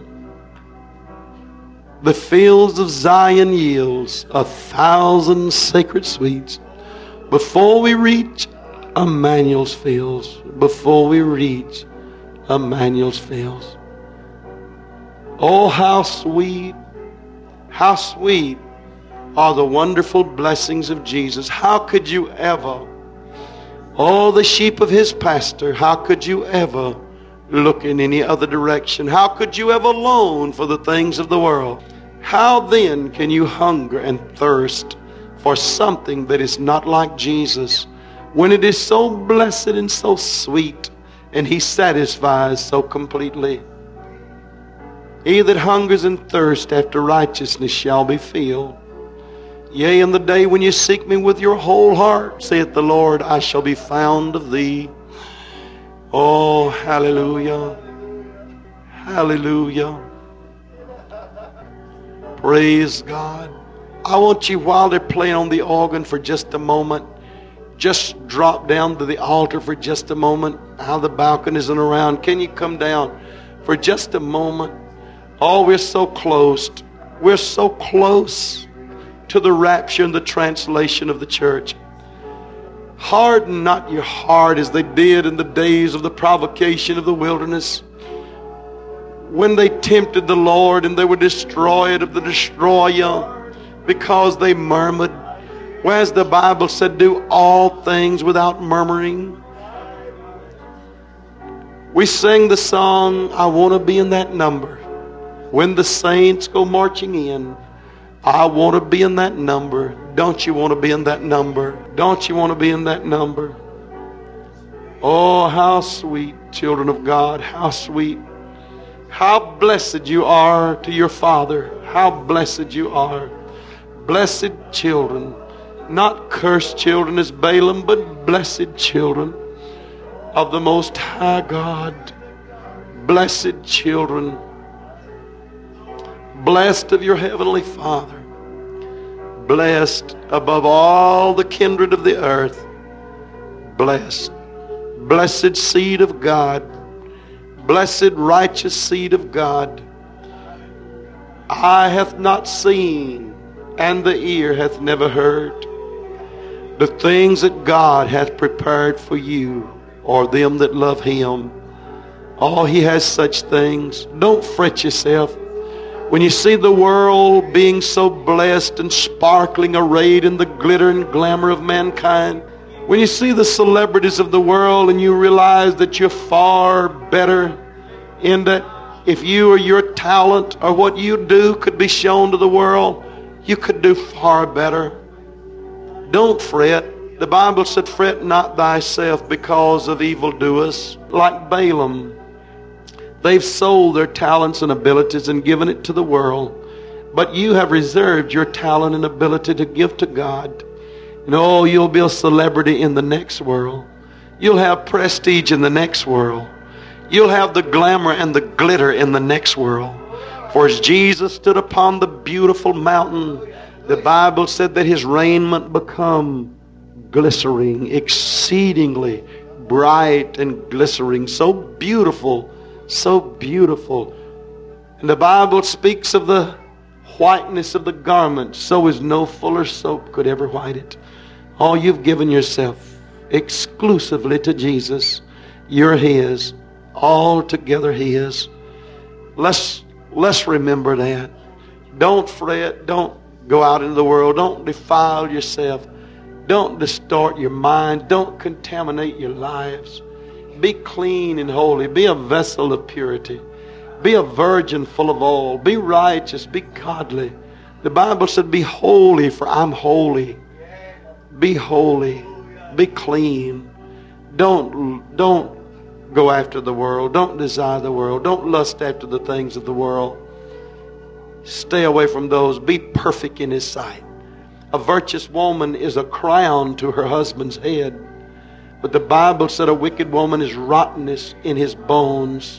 the fields of Zion yields a thousand sacred sweets before we reach Emmanuel's fields. Before we reach Emmanuel's fields. Oh, how sweet, how sweet are the wonderful blessings of Jesus. How could you ever, oh, the sheep of his pasture, how could you ever look in any other direction? How could you ever long for the things of the world? How then can you hunger and thirst for something that is not like Jesus, when it is so blessed and so sweet, and he satisfies so completely? He that hungers and thirsts after righteousness shall be filled. Yea, in the day when you seek me with your whole heart, saith the Lord, I shall be found of thee. Oh, hallelujah. Hallelujah. Praise God. I want you, while they're playing on the organ for just a moment, just drop down to the altar for just a moment. How the balconies and around. Can you come down for just a moment? Oh, we're so close. We're so close to the rapture and the translation of the church. Harden not your heart as they did in the days of the provocation of the wilderness, when they tempted the Lord and they were destroyed of the destroyer because they murmured. Whereas the Bible said, do all things without murmuring. We sing the song, I want to be in that number. When the saints go marching in, I want to be in that number. Don't you want to be in that number? Don't you want to be in that number? Oh, how sweet, children of God, how sweet. How blessed you are to your Father. How blessed you are. Blessed children. Not cursed children as Balaam, but blessed children of the Most High God. Blessed children. Blessed of your Heavenly Father. Blessed above all the kindred of the earth. Blessed. Blessed seed of God. Blessed righteous seed of God. Eye hath not seen, and the ear hath never heard the things that God hath prepared for you, or them that love him. Oh, he has such things. Don't fret yourself. When you see the world being so blessed and sparkling, arrayed in the glitter and glamour of mankind, when you see the celebrities of the world and you realize that you're far better, in that if you or your talent or what you do could be shown to the world, you could do far better. Don't fret. The Bible said, fret not thyself because of evildoers. Like Balaam, they've sold their talents and abilities and given it to the world. But you have reserved your talent and ability to give to God. And oh, you'll be a celebrity in the next world. You'll have prestige in the next world. You'll have the glamour and the glitter in the next world. For as Jesus stood upon the beautiful mountain, the Bible said that his raiment become glittering, exceedingly bright and glittering, so beautiful, so beautiful. And the Bible speaks of the whiteness of the garment, so as no fuller soap could ever white it. Oh, you've given yourself exclusively to Jesus. You're His. Altogether His. Let's, let's remember that. Don't fret. Don't go out into the world. Don't defile yourself. Don't distort your mind. Don't contaminate your lives. Be clean and holy. Be a vessel of purity. Be a virgin full of oil. Be righteous. Be godly. The Bible said, be holy, for I'm holy. Be holy. Be clean. Don't, don't go after the world. Don't desire the world. Don't lust after the things of the world. Stay away from those. Be perfect in His sight. A virtuous woman is a crown to her husband's head. But the Bible said a wicked woman is rottenness in his bones.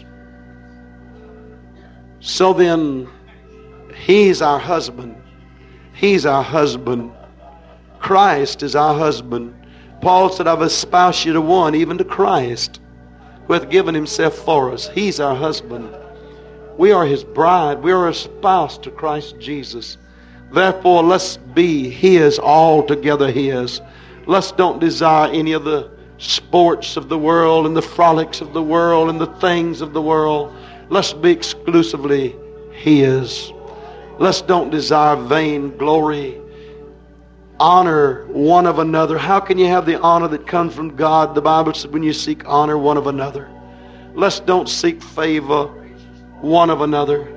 So then, He's our husband. He's our husband. Christ is our husband. Paul said, I've espoused you to one, even to Christ, who hath given Himself for us. He's our husband. We are His bride. We are espoused to Christ Jesus. Therefore, let's be His, altogether His. Let's don't desire any of the sports of the world and the frolics of the world and the things of the world. Let's be exclusively His. Let's don't desire vain glory. Honor one of another. How can you have the honor that comes from God? The Bible said when you seek honor one of another. Let's don't seek favor one of another.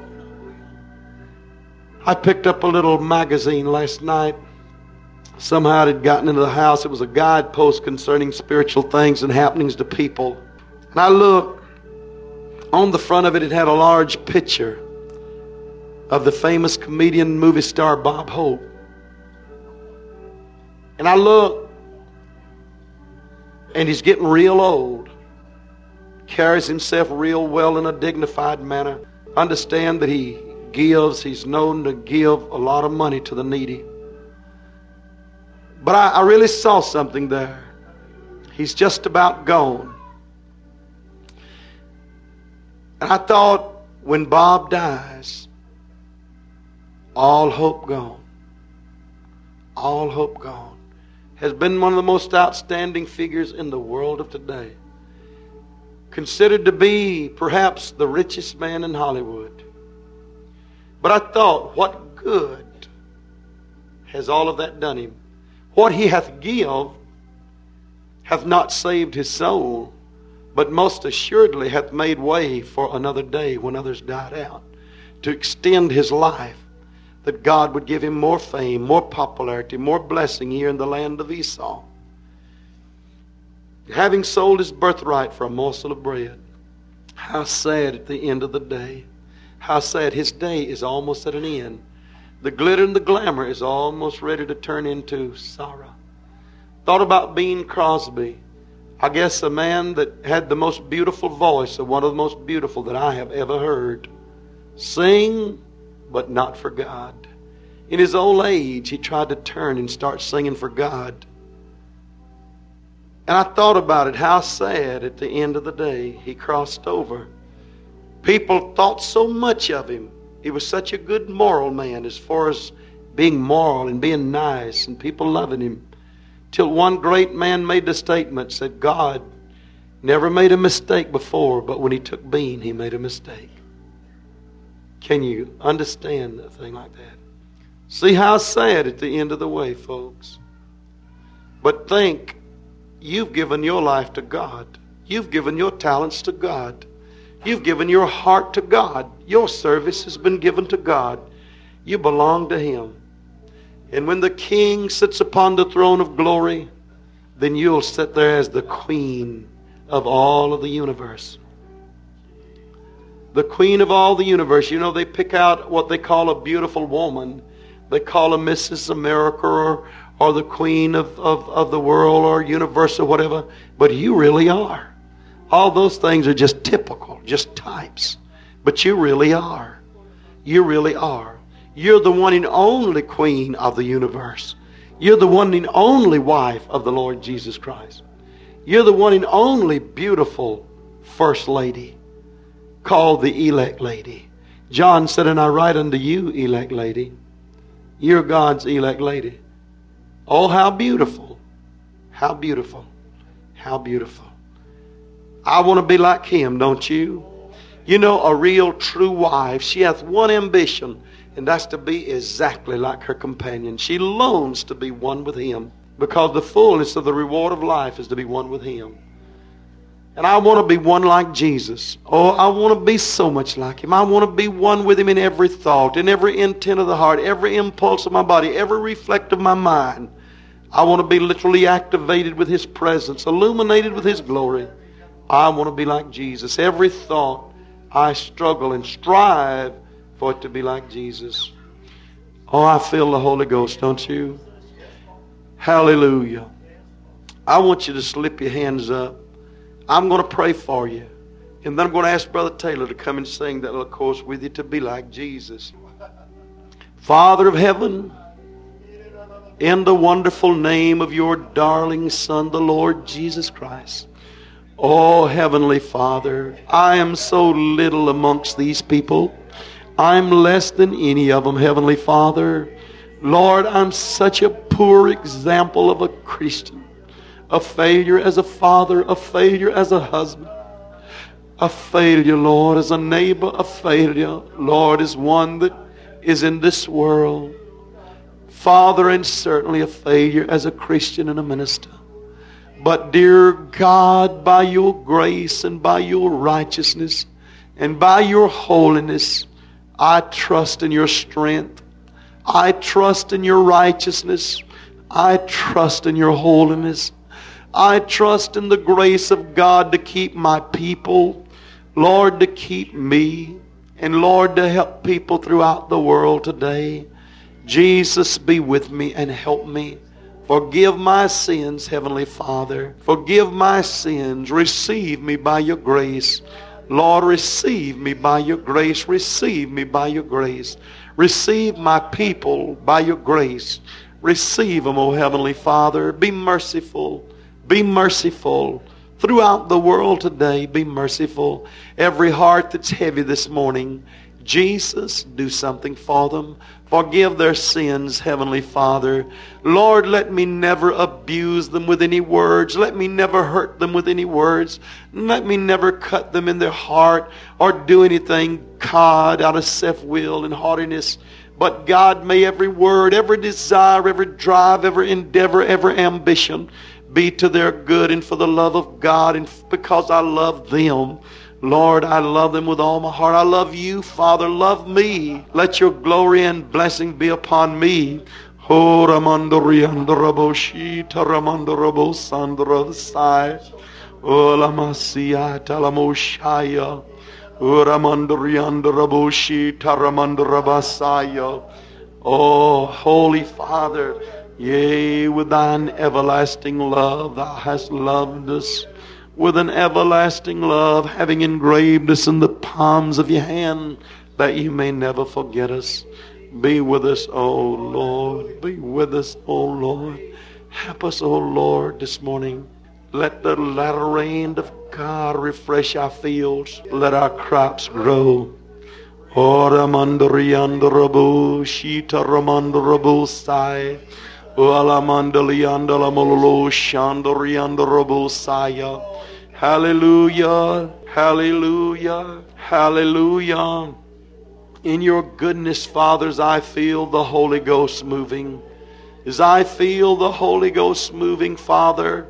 I picked up a little magazine last night. Somehow it had gotten into the house. It was a guidepost concerning spiritual things and happenings to people. And I looked. On the front of it, it had a large picture of the famous comedian movie star Bob Hope. And I looked, and he's getting real old. Carries himself real well in a dignified manner. Understand that he gives, he's known to give a lot of money to the needy. But I, I really saw something there. He's just about gone. And I thought, when Bob dies, all hope gone. All hope gone. Has been one of the most outstanding figures in the world of today. Considered to be perhaps the richest man in Hollywood. But I thought, what good has all of that done him? What he hath give hath not saved his soul, but most assuredly hath made way for another day when others died out, to extend his life, that God would give him more fame, more popularity, more blessing here in the land of Esau. Having sold his birthright for a morsel of bread. How sad at the end of the day. How sad. His day is almost at an end. The glitter and the glamour is almost ready to turn into sorrow. Thought about Bing Crosby. I guess a man that had the most beautiful voice, or one of the most beautiful that I have ever heard. Sing, but not for God. In his old age, he tried to turn and start singing for God. And I thought about it, how sad at the end of the day he crossed over. People thought so much of him. He was such a good moral man as far as being moral and being nice and people loving him. Till one great man made the statement, said God never made a mistake before, but when he took Bean, he made a mistake. Can you understand a thing like that? See how sad at the end of the way, folks. But think, you've given your life to God. You've given your talents to God. You've given your heart to God. Your service has been given to God. You belong to Him. And when the King sits upon the throne of glory, then you'll sit there as the queen of all of the universe. The queen of all the universe. You know, they pick out what they call a beautiful woman. They call her Missus America or, or the queen of, of, of the world or universe or whatever. But you really are. All those things are just typical, just types. But you really are. You really are. You're the one and only queen of the universe. You're the one and only wife of the Lord Jesus Christ. You're the one and only beautiful first lady, called the elect lady. John said, and I write unto you, elect lady. You're God's elect lady. Oh, how beautiful. How beautiful. How beautiful. I want to be like him, don't you? You know, a real true wife, she hath one ambition, and that's to be exactly like her companion. She longs to be one with him, because the fullness of the reward of life is to be one with him. And I want to be one like Jesus. Oh, I want to be so much like him. I want to be one with him in every thought, in every intent of the heart, every impulse of my body, every reflect of my mind. I want to be literally activated with his presence, illuminated with his glory. I want to be like Jesus. Every thought, I struggle and strive for it to be like Jesus. Oh, I feel the Holy Ghost, don't you? Hallelujah. I want you to slip your hands up. I'm going to pray for you. And then I'm going to ask Brother Taylor to come and sing that little chorus with you to be like Jesus. Father of heaven, in the wonderful name of your darling Son, the Lord Jesus Christ. Oh, Heavenly Father, I am so little amongst these people. I'm less than any of them, Heavenly Father. Lord, I'm such a poor example of a Christian. A failure as a father, a failure as a husband, a failure, Lord, as a neighbor, a failure, Lord, as one that is in this world. Father, and certainly a failure as a Christian and a minister. But dear God, by your grace and by your righteousness and by your holiness, I trust in your strength. I trust in your righteousness. I trust in your holiness. I trust in the grace of God to keep my people, Lord, to keep me, and Lord, to help people throughout the world today. Jesus, be with me and help me. Forgive my sins, Heavenly Father. Forgive my sins. Receive me by your grace. Lord, receive me by your grace. Receive me by your grace. Receive my people by your grace. Receive them, O Heavenly Father. Be merciful. Be merciful. Throughout the world today, be merciful. Every heart that's heavy this morning, Jesus, do something for them. Forgive their sins, Heavenly Father. Lord, let me never abuse them with any words. Let me never hurt them with any words. Let me never cut them in their heart or do anything, God, out of self-will and haughtiness. But God, may every word, every desire, every drive, every endeavor, every ambition be to their good and for the love of God, and because I love them. Lord, I love them with all my heart. I love you, Father. Love me. Let your glory and blessing be upon me. Oh, Ramando Riando Raboshi, Taramando Rabo Sandra Sai. Oh, Lamasia, Talamoshaya. Oh, Ramando Riando Raboshi, Taramando Rabasaya. Oh, Holy Father, yea, with thine everlasting love thou hast loved us. With an everlasting love, having engraved us in the palms of your hand, that you may never forget us. Be with us, O Lord. Be with us, O Lord. Help us, O Lord, this morning. Let the latter rain of God refresh our fields. Let our crops grow. Ora mandoriandarabu, shita ramandarabu sai. Ola mandaliandala mololo shandoriandarabu saya. Hallelujah, hallelujah, hallelujah. In your goodness, fathers, I feel the Holy Ghost moving. As I feel the Holy Ghost moving, Father.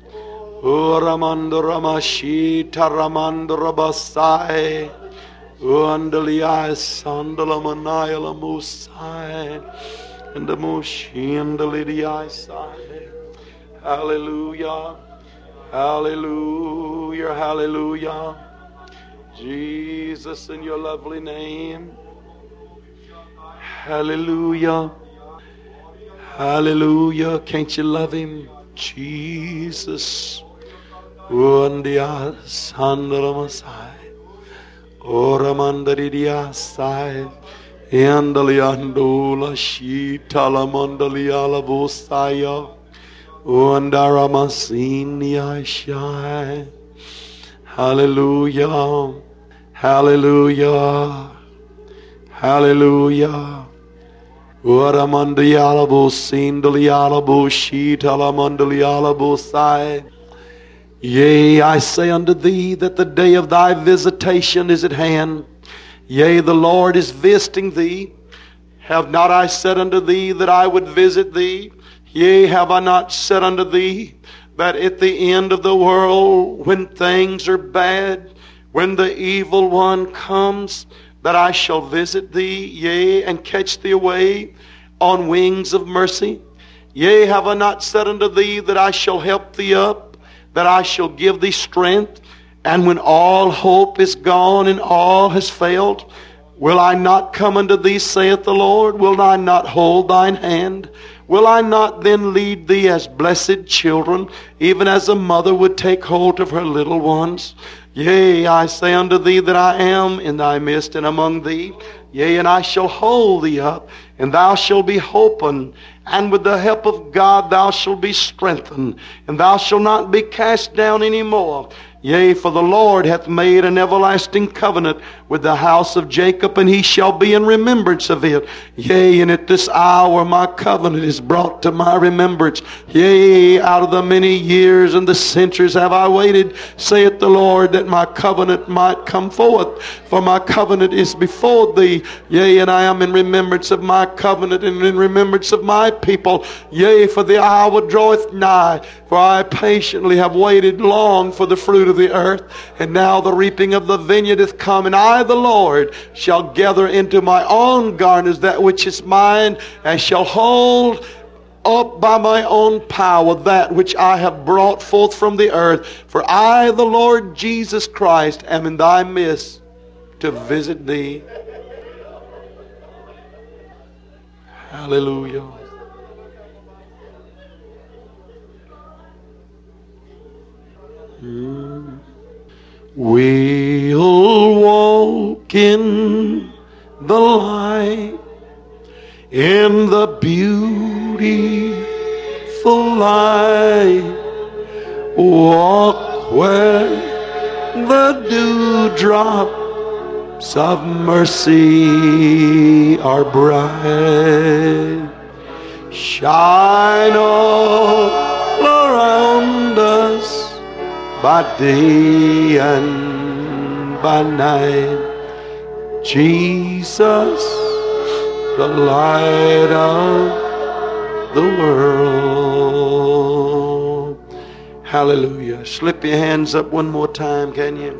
Uramanduramashi taramandurabasai. Uandaliai sandalamanayala musai. And the mushiandalidiai sai. Hallelujah. Hallelujah, hallelujah. Jesus, in your lovely name. Hallelujah. Hallelujah. Can't you love him? Jesus. Undia sandalamasai. Oramandaridia sai. Andaliandula shitalamandaliala vosaya. Undaramasini shai. Hallelujah. Hallelujah. Hallelujah. Uramandiyalabo sindaliyalabo shitalamandaliyalabo sai. Yea, I say unto thee that the day of thy visitation is at hand. Yea, the Lord is visiting thee. Have not I said unto thee that I would visit thee? Yea, have I not said unto thee that at the end of the world, when things are bad, when the evil one comes, that I shall visit thee, yea, and catch thee away on wings of mercy? Yea, have I not said unto thee that I shall help thee up, that I shall give thee strength? And when all hope is gone and all has failed, will I not come unto thee, saith the Lord? Will I not hold thine hand? Will I not then lead thee as blessed children, even as a mother would take hold of her little ones? Yea, I say unto thee that I am in thy midst and among thee. Yea, and I shall hold thee up, and thou shalt be holpen, and with the help of God thou shalt be strengthened, and thou shalt not be cast down any more. Yea, for the Lord hath made an everlasting covenant with the house of Jacob, and he shall be in remembrance of it. Yea, and at this hour my covenant is brought to my remembrance. Yea, out of the many years and the centuries have I waited, saith the Lord, that my covenant might come forth. For my covenant is before thee. Yea, and I am in remembrance of my covenant and in remembrance of my people. Yea, for the hour draweth nigh. For I patiently have waited long for the fruit of the earth. And now the reaping of the vineyard is come. And I, the Lord, shall gather into my own garners that which is mine, and shall hold up by my own power that which I have brought forth from the earth. For I, the Lord Jesus Christ, am in thy midst to visit thee. Hallelujah. Mm. We'll walk in the light, in the beautiful light. Walk where the dewdrops of mercy are bright. Shine all around us by day and by night. Jesus, the light of the world. Hallelujah. Slip your hands up one more time, can you?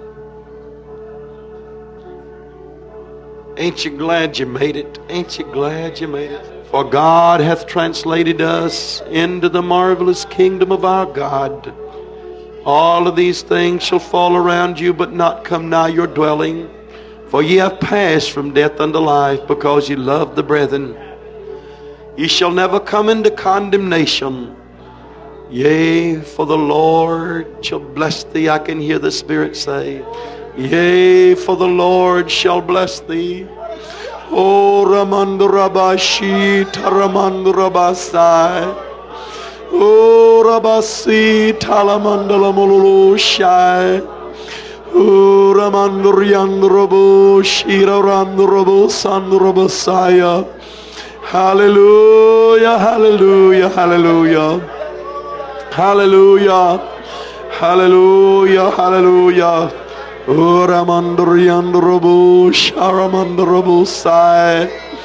Ain't you glad you made it? Ain't you glad you made it? For God hath translated us into the marvelous kingdom of our God. All of these things shall fall around you, but not come nigh your dwelling. For ye have passed from death unto life, because ye love the brethren. Ye shall never come into condemnation. Yea, for the Lord shall bless thee. I can hear the Spirit say, yea, for the Lord shall bless thee. O Ramandu Rabashi Taramandu Rabasai. O Rabasi Talamandala Mululu Shai. O Ramanduriandurabo Shira Randurabo Sandurabasaya. Hallelujah, hallelujah, hallelujah. Hallelujah, hallelujah, hallelujah. O Ramanduriandurabo Sharamandurabo Sai.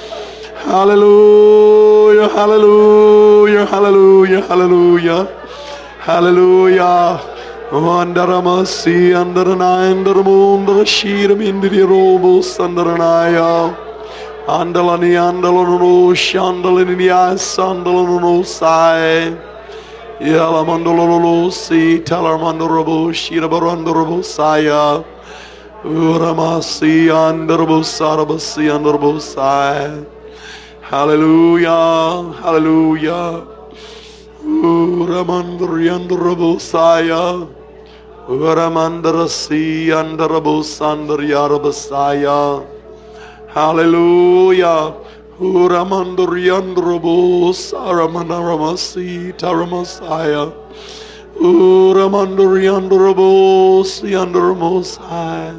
Hallelujah, hallelujah, hallelujah, hallelujah, hallelujah. Mandaramasi andaranaya andaramundara shiram indiri robo sandaranaya. Andalani andalano shandalani asandalano sai. Yalamandalolo si talamandorobo shirabarandorobo saya. Uramasi andarabo sarabasi andarabo sai. Hallelujah, hallelujah. Uramandri andarabo saya. Uramandarasi andarabo sandaryarabasaya. Hallelujah. Uramandri andarabo saramanaramasi taramasaya. Uramandri andarabo siandaramosaya.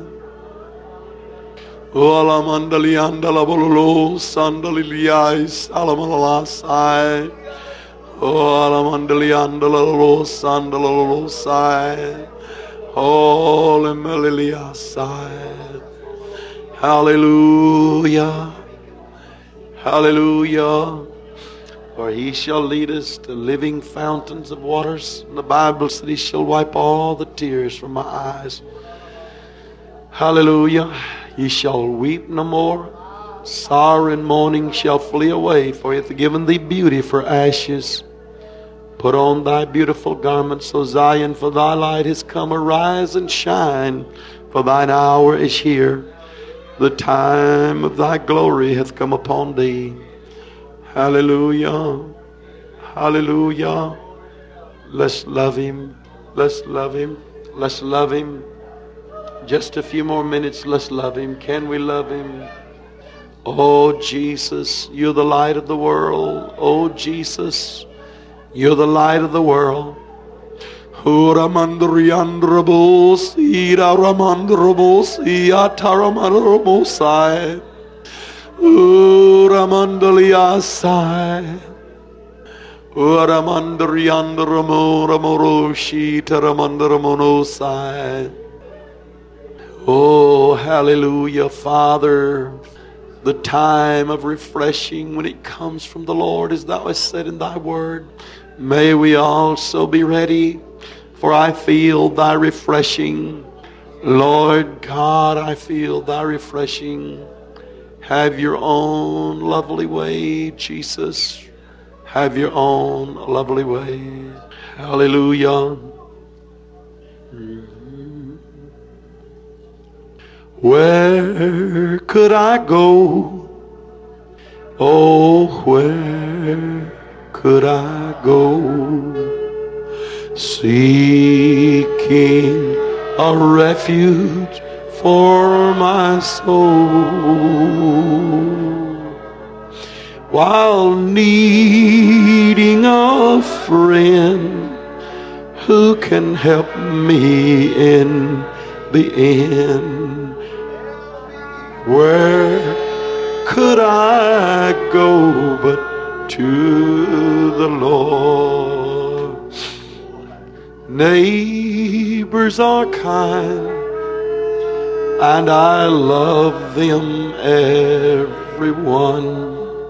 Ola mandali andala bololo sandali liai salamala sai. Oh, Alamandaliandalalo Sandalalo Sai. Oh, Lemelilia Sai. Hallelujah. Hallelujah. For he shall lead us to living fountains of waters. And the Bible said he shall wipe all the tears from my eyes. Hallelujah. Ye shall weep no more. Sorrow and mourning shall flee away. For he hath given thee beauty for ashes. Put on thy beautiful garments, O Zion, for thy light is come. Arise and shine, for thine hour is here. The time of thy glory hath come upon thee. Hallelujah. Hallelujah. Let's love him. Let's love him. Let's love him. Just a few more minutes. Let's love him. Can we love him? Oh, Jesus, you're the light of the world. Oh, Jesus, you're the light of the world. Uramandriandrabos, Iramandrabos, Iataramandrabosai. Uramandaliasai. Uramandriandramoramoroshi Taramandramonosai. Oh, hallelujah, Father. The time of refreshing when it comes from the Lord, as thou hast said in thy word. May we also be ready, for I feel thy refreshing. Lord God, I feel thy refreshing. Have your own lovely way, Jesus. Have your own lovely way. Hallelujah. Where could I go? Oh, where could I go? Seeking a refuge for my soul, while needing a friend who can help me in the end. Where could I go but to the Lord? Neighbors are kind, and I love them, everyone.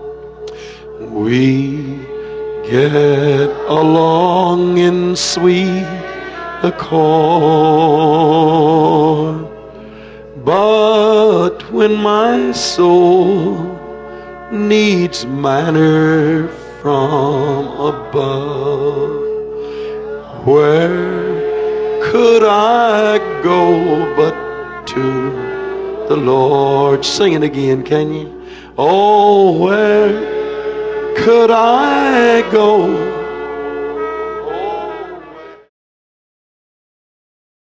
We get along in sweet accord. But when my soul needs manna from above, where could I go but to the Lord? Sing it again, can you? Oh, where could I go